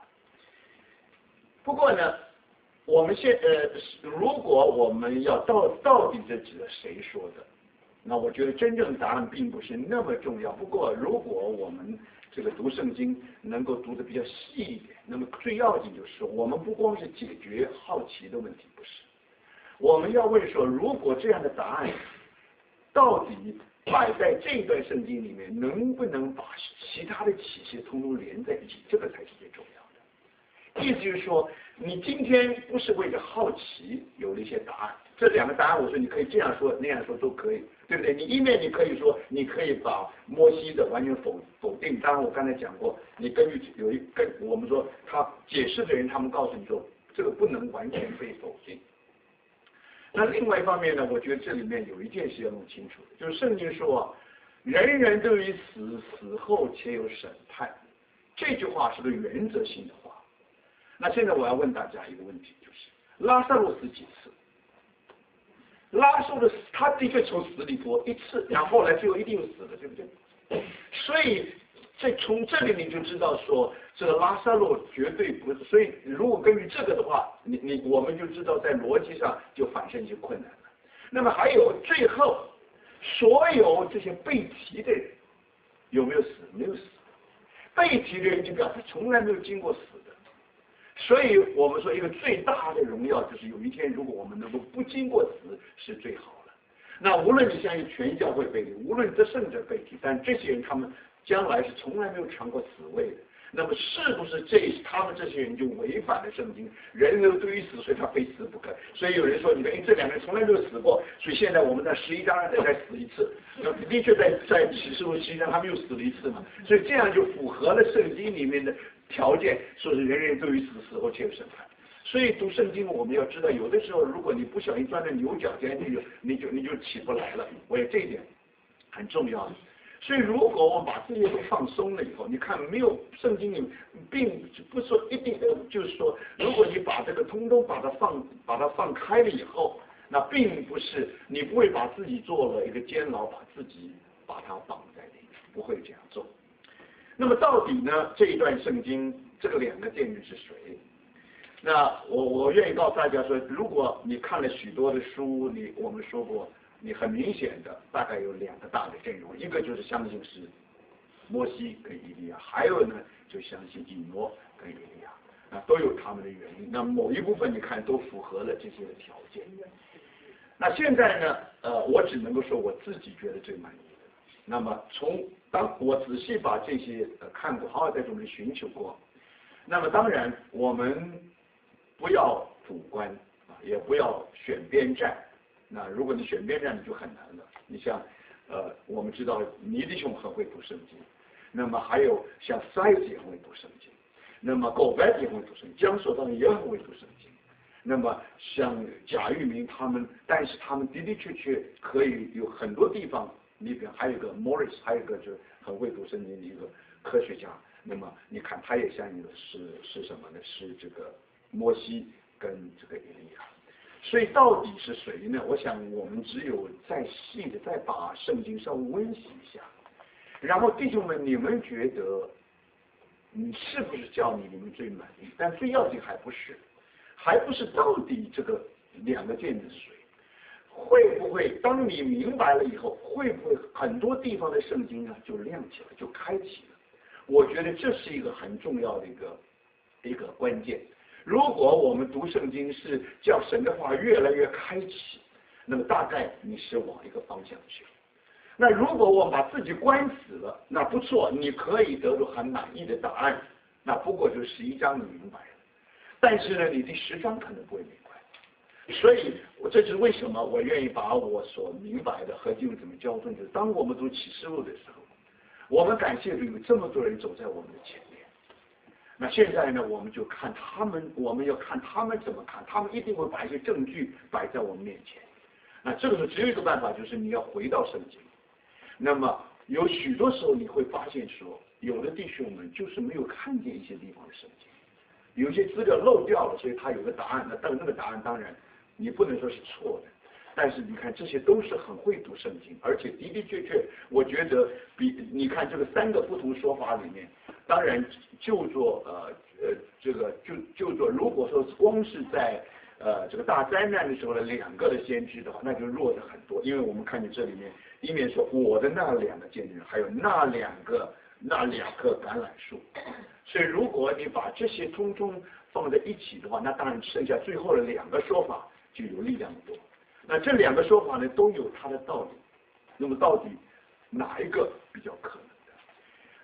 不过呢，我们如果我们要到底这指的谁说的，那我觉得真正答案并不是那么重要。不过如果我们这个读圣经能够读得比较细一点，那么最要紧就是我们不光是解决好奇的问题，不是，我们要问说，如果这样的答案到底摆在这段圣经里面，能不能把其他的启示通通连在一起，这个才是最重要的。 意思就是说，你今天不是为了好奇有了一些答案，这两个答案，我说你可以这样说那样说都可以，对不对？你一面你可以说，你可以把摩西的完全否定，当然我刚才讲过，你根据我们说他解释的人，他们告诉你说这个不能完全被否定。那另外一方面呢，我觉得这里面有一件事要弄清楚，就是圣经说人人都于死后且有审判，这句话是个原则性的话。那现在我要问大家一个问题，就是拉萨路死几次？拉萨路死，他的确从死里活一次，然后来最后一定死了，对不对？所以从这里你就知道说，这个拉萨路绝对不是。所以如果根据这个的话，我们就知道在逻辑上就产生一些困难了。那么还有最后，所有这些被提的人有没有死？没有死。被提的人就表示从来没有经过死的。所以我们说一个最大的荣耀就是有一天，如果我们能够不经过死是最好的。那无论你相信全教会被提，无论得胜者被提，但这些人他们将来是从来没有尝过死味的。那么是不是他们这些人就违反了圣经？人都对于死，所以他非死不可。所以有人说，你看，这两个人从来没有死过，所以现在我们在11章再死一次。的确在启示录11章他们又死了一次嘛，所以这样就符合了圣经里面的条件，说是人人都于死后且有审判。所以读圣经我们要知道，有的时候如果你不小心钻在牛角尖，你就起不来了。我也这一点很重要的。所以，如果我们把这些都放松了以后，你看没有圣经里并不说一定，就是说，如果你把这个通通把它放开了以后，那并不是你不会把自己做了一个监牢，把它绑在里面，不会这样做。那么到底呢？这一段圣经这个两个见证是谁？那我愿意告诉大家说，如果你看了许多的书，我们说过。你很明显的大概有两个大的阵容，一个就是相信是摩西跟以利亚，还有呢就相信以诺跟以利亚，都有他们的原因。那某一部分你看都符合了这些的条件。那现在呢，我只能够说我自己觉得最满意的。那么当我仔细把这些看过，好好在中间寻求过，那么当然我们不要主观也不要选边站。那如果你选边站，你就很难了。你像，我们知道尼弟兄很会读圣经，那么还有像塞子也很会读圣经，那么狗白也很会读圣经，江所当也很会读圣经。那么像贾玉明他们，但是他们的的确确可以有很多地方里边，还有一个 Morris， 还有一个就是很会读圣经的一个科学家。那么你看，他也相应的是什么呢？是这个摩西跟这个以利亚。所以到底是谁呢？我想我们只有再细的再把圣经稍微温习一下，然后弟兄们，你们觉得你是不是教你们最满意？但最要紧还不是到底这个两个见证是谁？会不会当你明白了以后，会不会很多地方的圣经啊就亮起来，就开启了？我觉得这是一个很重要的一个关键。如果我们读圣经是叫神的话越来越开启，那么大概你是往一个方向去。那如果我把自己关死了，那不错，你可以得到很满意的答案，那不过就11章你明白了，但是呢，你第10章可能不会明白。所以这就是为什么我愿意把我所明白的和弟兄姊妹交通，就是当我们读启示录的时候，我们感谢有这么多人走在我们的前面。那现在呢，我们就看他们，我们要看他们怎么看，他们一定会把一些证据摆在我们面前。那这个时候只有一个办法，就是你要回到圣经。那么有许多时候你会发现说，有的弟兄们就是没有看见一些地方的圣经，有些资料漏掉了，所以他有个答案，那个答案当然你不能说是错的。但是你看，这些都是很会读圣经，而且的的确确，我觉得你看这个3个不同说法里面，当然就做如果说光是在这个大灾难的时候的2个的先知的话，那就弱的很多，因为我们看见这里面一面说我的那2个见证，还有那2棵橄榄树，所以如果你把这些通通放在一起的话，那当然剩下最后的2个说法就有力量多。那这2个说法呢，都有它的道理。那么到底哪一个比较可能的？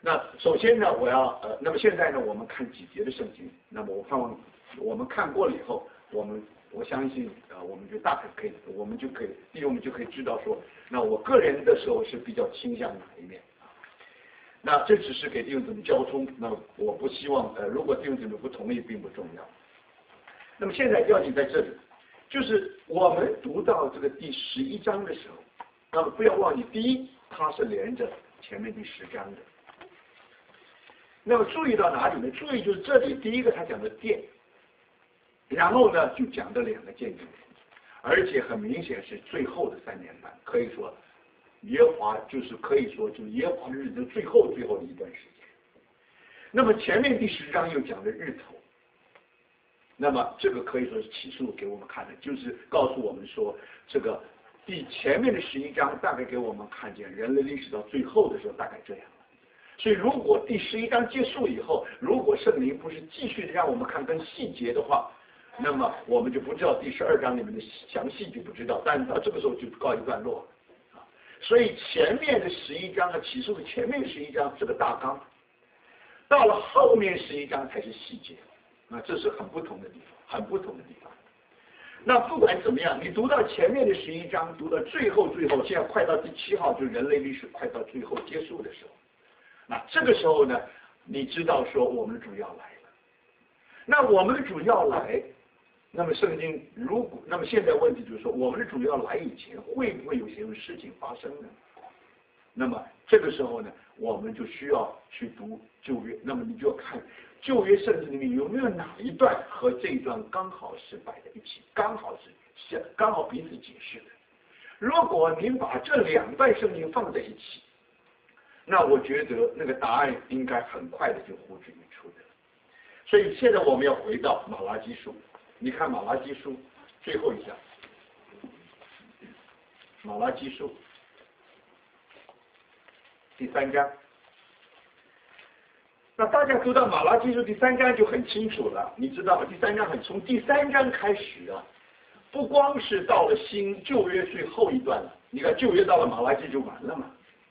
那首先呢，那么现在呢，我们看几节的圣经。那么我盼望我们看过了以后，我相信我们就大概可以，弟兄们就可以知道说，那我个人的时候是比较倾向哪一面啊。那这只是给弟兄姊妹交通，那我不希望如果弟兄姊妹不同意，并不重要。那么现在要紧在这里，就是我们读到这个第11章的时候，那么不要忘记，第一，它是连着前面第10章的。那么注意到哪里呢？注意就是这里第一个他讲的殿，然后呢就讲的2个建筑，而且很明显是最后的3年半，可以说耶和华可以说就是耶和华日子最后的一段时间。那么前面第10章又讲的日头，那么这个可以说是启示录给我们看的，就是告诉我们说这个前面的11章大概给我们看见人类历史到最后的时候大概这样。所以如果第11章结束以后，如果圣灵不是继续让我们看更细节的话，那么我们就不知道第12章里面的详细就不知道，但到这个时候就告一段落了。所以前面的11章和启示录前面11章是个大纲，到了后面11章才是细节，这是很不同的地方，那不管怎么样，你读到前面的11章，读到最后，现在快到第7号，就人类历史快到最后结束的时候，那这个时候呢，你知道说我们的主要来了。那我们的主要来，那么圣经那么现在问题就是说，我们的主要来以前会不会有些事情发生呢？那么这个时候呢，我们就需要去读旧约，那么你就要看旧约圣经里面有没有哪一段和这一段刚好是摆在一起，刚好彼此解释的。如果您把这2段圣经放在一起，那我觉得那个答案应该很快的就呼之欲出的。所以现在我们要回到马拉基书，你看马拉基书最后一章，马拉基书第3章。那大家读到马拉基书第3章就很清楚了，你知道第3章从第3章开始啊，不光是到了旧约最后一段了，你看旧约到了马拉基就完了嘛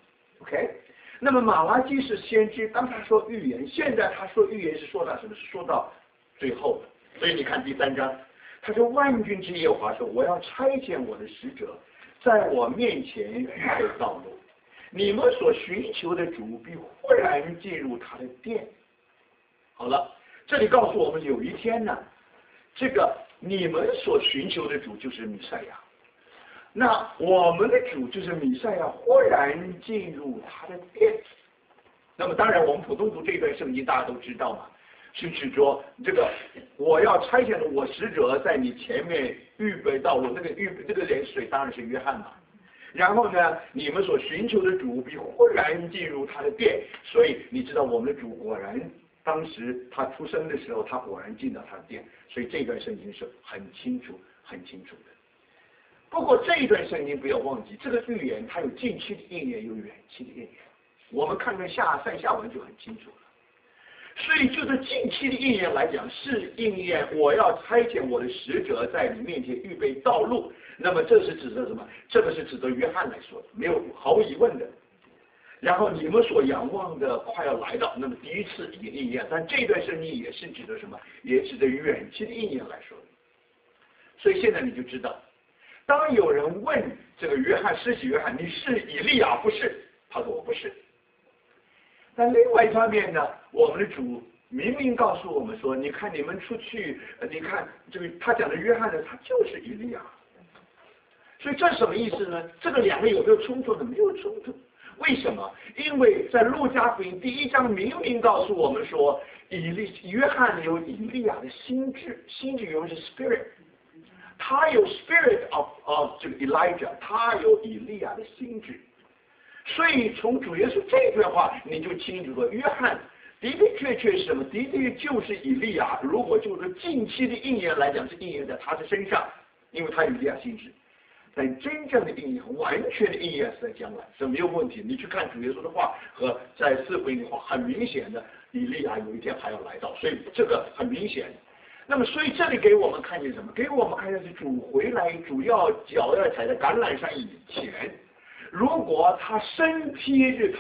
，OK？那么马拉基是先知，当他说预言，现在他说预言是说到什么？是说到最后的。所以你看第3章，他说万军之耶和华说，我要差遣我的使者，在我面前预备道路。你们所寻求的主必忽然进入他的殿。好了，这里告诉我们有一天呢，这个你们所寻求的主就是弥赛亚。那我们的主就是弥赛亚，忽然进入他的殿。那么当然，我们普通读这段圣经，大家都知道嘛，是指着这个我要差遣的我使者在你前面预备道路。这个人谁？当然是约翰嘛。然后呢，你们所寻求的主必忽然进入他的殿。所以你知道，我们的主果然，当时他出生的时候，他果然进到他的殿。所以这段圣经是很清楚的。不过这一段圣经不要忘记，这个预言它有近期的应验，有远期的应验。我们看上下文就很清楚了。所以就是近期的应验来讲，是应验我要差遣我的使者在你面前预备道路。那么这是指的什么？这个是指的约翰来说的，没有毫无疑问的。然后你们所仰望的快要来到，那么第一次已经应验，但这段圣经也是指的什么？也指的远期的应验来说的。所以现在你就知道，当有人问这个施洗约翰，你是以利亚不是？他说我不是。但另外一方面呢，我们的主明明告诉我们说，你看你们出去，你看这个他讲的约翰呢，他就是以利亚。所以这什么意思呢？这个2个有没有冲突呢？没有冲突。为什么？因为在路加福音第1章明明告诉我们说，约翰有以利亚的心智原文是 spirit， 他有 spirit of 这个 Elijah， 他有以利亚的心智。所以从主耶稣这段话，你就清楚了，约翰的确是什么？的确就是以利亚。如果就是近期的应验来讲，是应验在他的身上，因为他有以利亚心智。但真正的应验，完全的应验是在将来，这没有问题。你去看主耶稣的话和在四福音的话，很明显的，以利亚有一天还要来到，所以这个很明显。那么，所以这里给我们看见什么？给我们看见是主回来，主要脚要踩在橄榄山以前，如果他身披日头，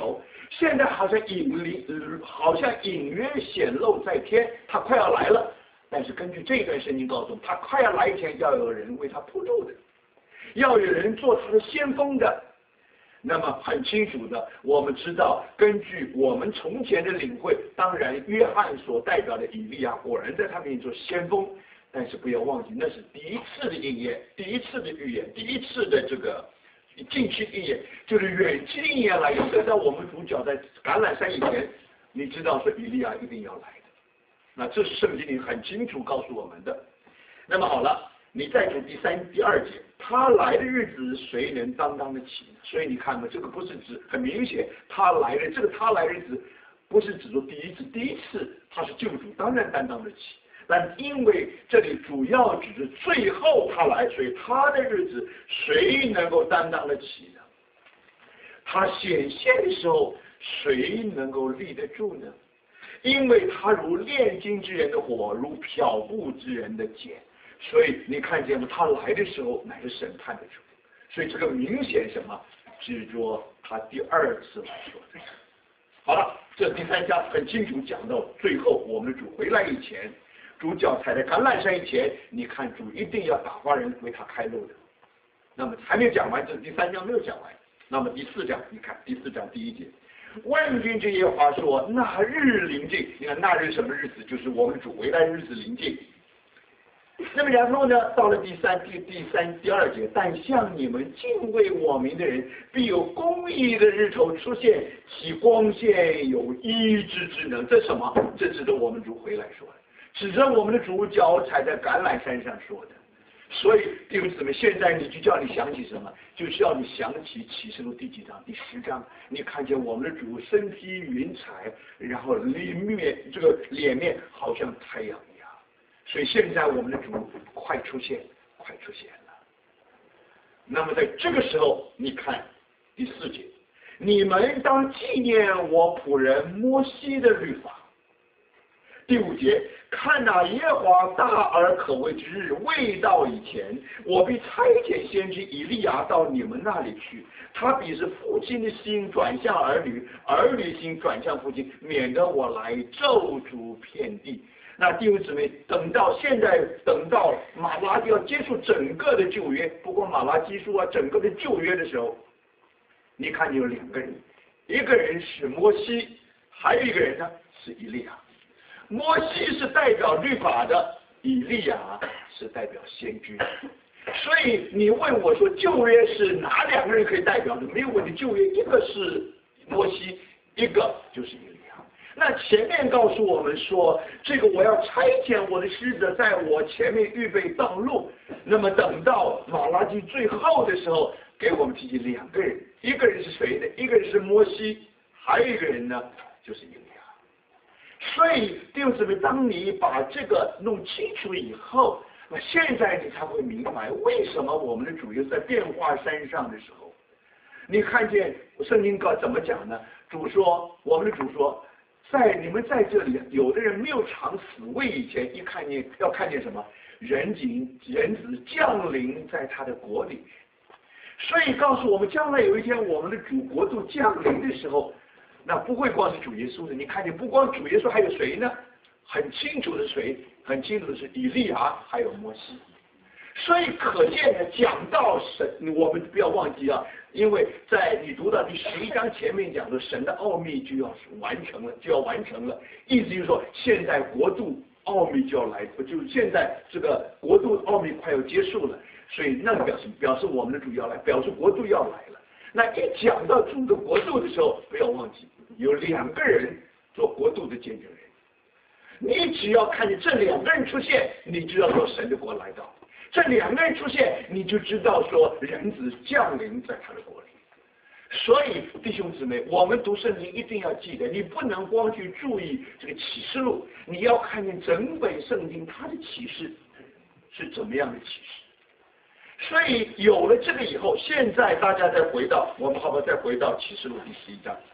现在好像好像隐约显露在天，他快要来了。但是根据这段圣经告诉我们，他快要来以前，要有人为他铺路的，要有人做他的先锋的。那么很清楚的，我们知道，根据我们从前的领会，当然约翰所代表的以利亚果然在他面前做先锋，但是不要忘记，那是第一次的应验，第一次的预言，第一次的这个近期应验，就是远期的应验来源。这在我们主角在橄榄山以前，你知道说以利亚一定要来的，那这是圣经里很清楚告诉我们的。那么好了。你再读第二节，他来的日子谁能担当得起呢？所以你看嘛，这个不是指很明显，他来的日子不是指说第一次他是救主，当然担当得起。但因为这里主要指是最后他来，所以他的日子谁能够担当得起呢？他显现的时候，谁能够立得住呢？因为他如炼金之人的火，如漂布之人的碱。所以你看见吗？他来的时候乃是审判的主，所以这个明显什么？指着他第二次来说的。好了，这第三章很清楚讲到最后，我们的主回来以前，主脚踩在橄榄山以前，你看主一定要打发人为他开路的。那么还没有讲完，这第三章没有讲完。那么第四章，你看第四章第一节，万军之耶和华说：“那日临近。”你看那日什么日子？就是我们主回来日子临近。那么然后呢，到了第二节，但向你们敬畏我名的人，必有公义的日头出现，其光线有医治之能。这什么？这指着我们主回来说的，指着我们的主脚踩在橄榄山上说的。所以弟兄姊妹，现在你就叫你想起什么？就是要你想起启示录第几章？第10章。你看见我们的主身披云彩，然后脸面好像太阳一样。所以现在我们的主快出现了。那么在这个时候，你看第4节，你们当纪念我仆人摩西的律法。第5节，看那耶和华大而可畏之日未到以前，我必差遣先知以利亚到你们那里去，他必是父亲的心转向儿女，儿女心转向父亲，免得我来咒诅遍地。那弟兄姊妹，等到马拉基要接触整个的旧约，不过马拉基书啊，整个的旧约的时候，你看有2个人，一个人是摩西，还有一个人呢是以利亚。摩西是代表律法的，以利亚是代表先知。所以你问我说旧约是哪2个人可以代表的？没有问题，旧约一个是摩西，一个就是以利亚。那前面告诉我们说，这个我要差遣我的使者在我前面预备道路。那么等到马拉基最后的时候，给我们提及2个人，一个人是谁呢？一个人是摩西，还有一个人呢就是以利亚。所以弟兄姊妹，当你把这个弄清楚以后，那现在你才会明白为什么我们的主耶稣在变化山上的时候，你看见圣经怎么讲呢？我们的主说，你们在这里，有的人没有尝死味以前，要看见什么？人子降临在他的国里。所以告诉我们，将来有一天我们的主国度降临的时候，那不会光是主耶稣的。你看见不光主耶稣，还有谁呢？很清楚的谁？很清楚的是以利亚，还有摩西。所以可见呢，讲到神，我们不要忘记啊，因为在你读到第11章前面讲的神的奥秘就要完成了，意思就是说，现在国度奥秘就要来，就是现在这个国度奥秘快要结束了，所以那个表示我们的主要来，表示国度要来了。那一讲到主的国度的时候，不要忘记有2个人做国度的见证人。你只要看见这2个人出现，你就要说神的国来到。这2个人出现，你就知道说人子降临在他的国里。所以弟兄姊妹，我们读圣经一定要记得，你不能光去注意这个启示录，你要看见整本圣经它的启示是怎么样的启示。所以有了这个以后，现在大家我们好不好再回到启示录第11章，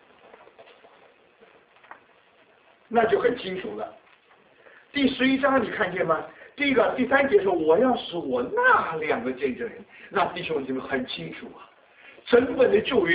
那就很清楚了。第11章你看见吗？第3节说，我要使我那2个见证人，那弟兄姊妹很清楚啊，整本的旧约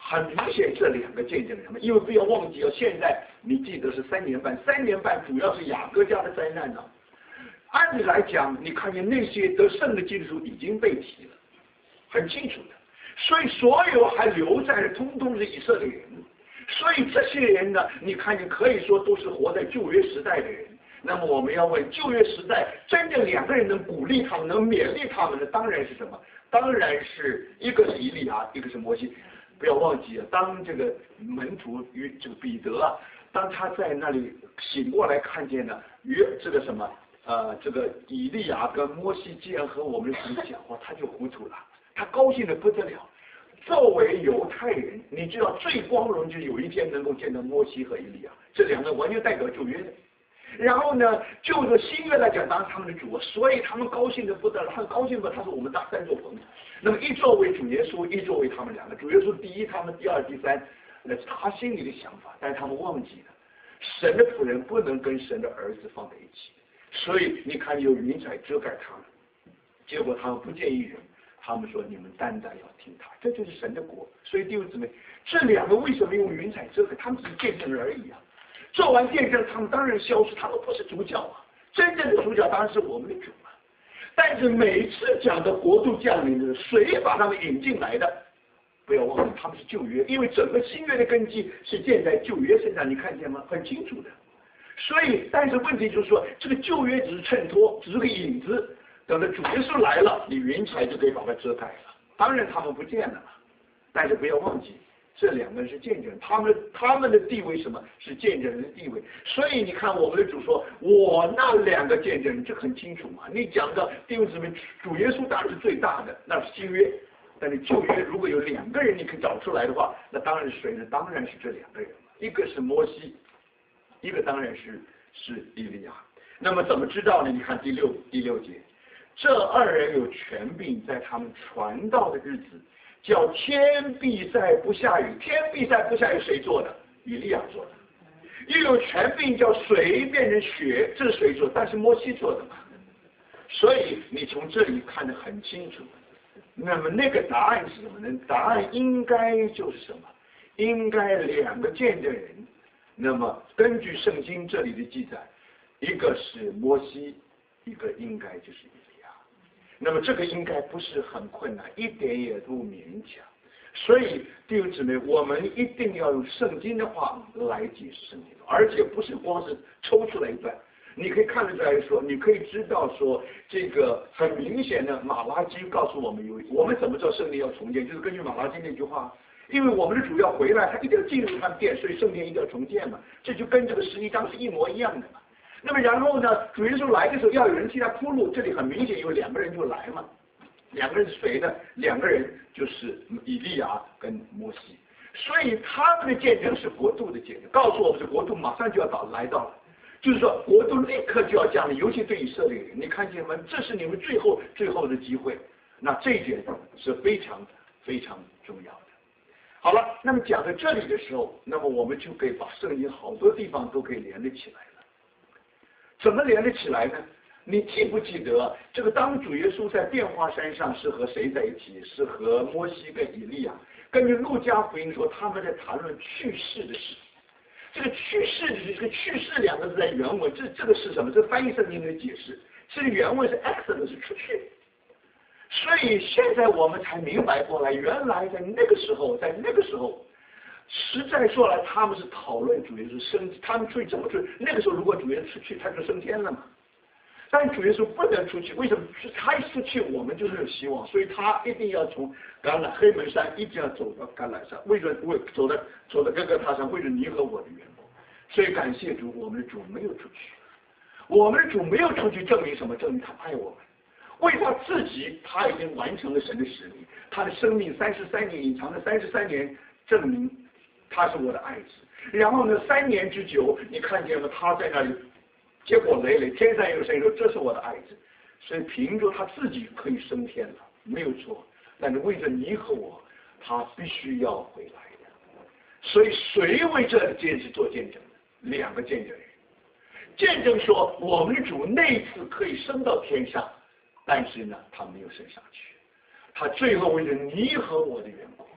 很明显，这两个见证人，因为不要忘记现在你记得是3年半，3年半主要是雅各家的灾难呢。按理来讲，你看见那些得胜的基督徒已经被提了，很清楚的。所以所有还留在的，通通是以色列人。所以这些人呢，你看见可以说都是活在旧约时代的人。那么我们要问，旧约时代真正两个人能鼓励他们、能勉励他们的，当然是什么？当然是一个是以利亚，一个是摩西。不要忘记啊，当这个门徒与这个彼得啊，当他在那里醒过来看见了这个什么这个以利亚跟摩西既然和我们的神讲话，他就糊涂了，他高兴的不得了。作为犹太人，你知道最光荣就是有一天能够见到摩西和以利亚，这两个完全代表旧约的。然后呢，就着新约来讲，当他们的主，所以他们高兴的不得了，很高兴吧？他说我们大三座棚，那么一座为主耶稣，一座为他们两个，主耶稣第一，他们第二、第三，那是他心里的想法，但是他们忘记了，神的仆人不能跟神的儿子放在一起，所以你看有云彩遮盖他们，结果他们不见一人，他们说你们单单要听他，这就是神的国。所以弟兄姊妹，这两个为什么用云彩遮盖？他们只是见证而已啊。做完见证，他们当然消失，他们不是主角啊，真正的主角当然是我们的主啊。但是每次讲的国度降临的，谁把他们引进来的？不要忘了，他们是旧约，因为整个新约的根基是建在旧约身上，你看见吗？很清楚的。所以，但是问题就是说，这个旧约只是衬托，只是个影子。等到主耶稣来了，你云彩就可以把它遮盖了。当然他们不见了嘛，但是不要忘记。这两个人是见证人，他们的地位什么？是见证人的地位。所以你看，我们的主说：“我那两个见证人，这很清楚嘛。”你讲的弟兄姊妹，主耶稣当然是最大的，那是新约。但是旧约如果有两个人你可以找出来的话，那当然是谁呢？当然是这两个人，一个是摩西，一个当然是以利亚。那么怎么知道呢？你看第六节，这二人有权柄，在他们传道的日子。叫天必再不下雨，天必再不下雨，谁做的？以利亚做的。又有权柄叫水变成血，这是谁做的？但是摩西做的嘛。所以你从这里看得很清楚。那么那个答案是什么呢？答案应该就是什么？应该两个见证人。那么根据圣经这里的记载，一个是摩西，一个应该就是以利亚。那么这个应该不是很困难，一点也不勉强。所以弟兄姊妹，我们一定要用圣经的话来解释圣经，而且不是光是抽出来一段。你可以看得出来说，你可以知道说，这个很明显的马拉基告诉我们我们怎么知道圣殿要重建，就是根据马拉基那句话，因为我们的主要回来，他一定要进入他的殿，所以圣殿一定要重建嘛，这就跟这个11章是一模一样的嘛。那么然后呢，主耶稣来的时候要有人替他铺路，这里很明显有两个人就来嘛。两个人是谁呢？两个人就是以利亚跟摩西，所以他们的见证是国度的见证，告诉我们这国度马上就要来到了，就是说国度立刻就要降临，尤其对以色列人，你看见吗？这是你们最后的机会，那这一点是非常非常重要的。好了，那么讲到这里的时候，那么我们就可以把圣经好多地方都可以连得起来了。怎么连得起来呢？你记不记得这个当主耶稣在变化山上是和谁在一起？是和摩西跟以利亚。根据路加福音说，他们在谈论去世的事。这个去世的这个去世两个字在原文，这个是什么？这翻译圣经的解释，这个原文是 exodus 是出去。所以现在我们才明白过来，原来在那个时候，实在说来，他们是讨论主耶稣升，他们出去怎么出去？那个时候如果主耶稣出去，他就升天了嘛。但主耶稣不能出去，为什么？他一出去，我们就没有希望，所以他一定要从黑门山一定要走到橄榄山，为走到各个他山，为了你和我的缘故。所以感谢主，我们的主没有出去，我们的主没有出去，证明什么？证明他爱我们。为他自己，他已经完成了神的使命，他的生命33年隐藏了33年，证明他是我的爱子。然后呢，3年之久，你看见了他在那里结果累累，天上有声音说这是我的爱子，所以凭着他自己可以升天了，没有错。但是为着你和我，他必须要回来的。所以谁为这件事做见证？两个见证人，见证说我们的主那次可以升到天上，但是呢，他没有升上去。他最后为了你和我的缘故，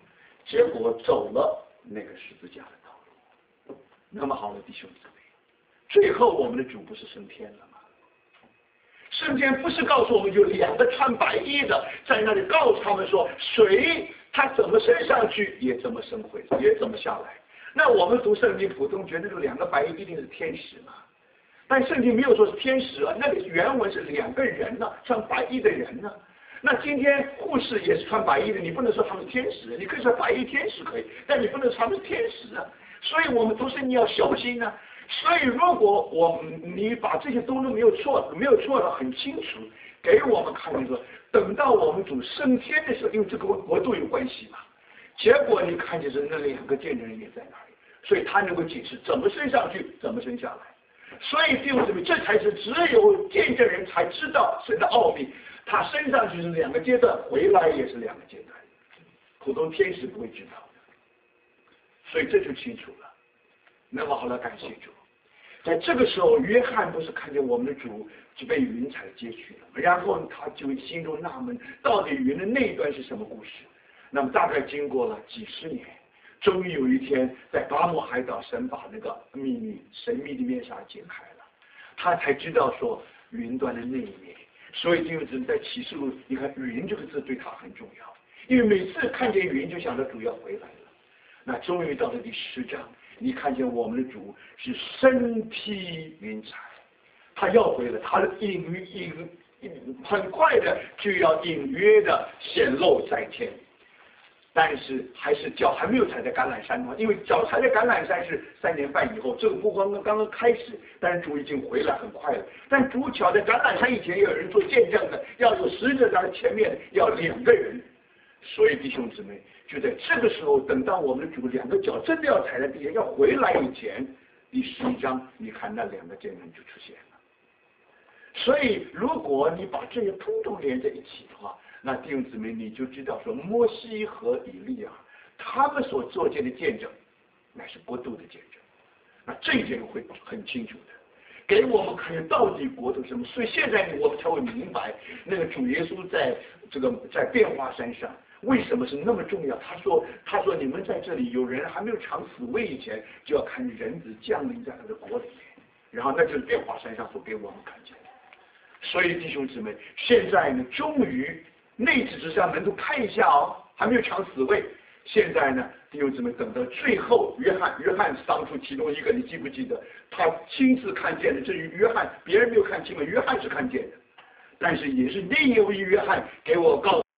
结果走了那个十字架的道路。那么好了，弟兄姊妹，最后我们的主不是升天了吗？圣经不是告诉我们有两个穿白衣的在那里告诉他们说，水它怎么升上去也怎么升回，也怎么下来。那我们读圣经普通觉得这两个白衣一定是天使嘛？但圣经没有说是天使啊，那里原文是两个人呢、穿白衣的人呢、那今天护士也是穿白衣的，你不能说他们是天使，你可以说白衣天使可以，但你不能说他们是天使啊。所以我们读圣经要小心啊。所以如果你把这些东西没有错的很清楚，给我们看见说，等到我们主升天的时候，因为这个国度有关系嘛，结果你看见是那两个见证人也在那里，所以他能够解释怎么升上去，怎么升下来。所以弟兄姊妹，这才是只有见证人才知道神的奥秘。他升上去是两个阶段，回来也是两个阶段，普通天使不会知道的。所以这就清楚了。那么好了，感谢主。在这个时候，约翰不是看见我们的主就被云彩接去了，然后他就心中纳闷，到底云的那一段是什么故事？那么大概经过了几十年，终于有一天，在巴摩海岛，神把那个神秘的面纱解开了，他才知道说云端的那一面。所以弟兄姊妹，在启示录，你看云这个字对他很重要，因为每次看见云就想到主要回来了。那终于到了第10章，你看见我们的主是身披云彩，他要回来，他的很快的就要隐约的显露在天。但是还是脚还没有踩在橄榄山的话，因为脚踩在橄榄山是3年半以后，这个不光刚刚开始，但是主已经回来很快了。但主脚在橄榄山以前，要有人做见证的，要有使者在前面，要2个人。所以弟兄姊妹，就在这个时候，等到我们的主2个脚真的要踩在地上，要回来以前，第11章，你看那2个见证就出现了。所以如果你把这些通通连在一起的话，那弟兄姊妹，你就知道说，摩西和以利亚他们所做见的见证，乃是国度的见证。那这一点会很清楚的，给我们看见到底国度是什么。所以现在我们才会明白，那个主耶稣在变化山上为什么是那么重要。他说你们在这里有人还没有尝死味以前，就要看人子降临在他的国里面。然后那就是变化山上所给我们看见的。所以弟兄姊妹，现在呢，终于内子之上门徒看一下哦，还没有尝死味。现在呢，弟兄姊妹，等到最后，约翰当初其中一个，你记不记得？他亲自看见的，至于约翰，别人没有看清嘛，约翰是看见的。但是也是另一位约翰给我告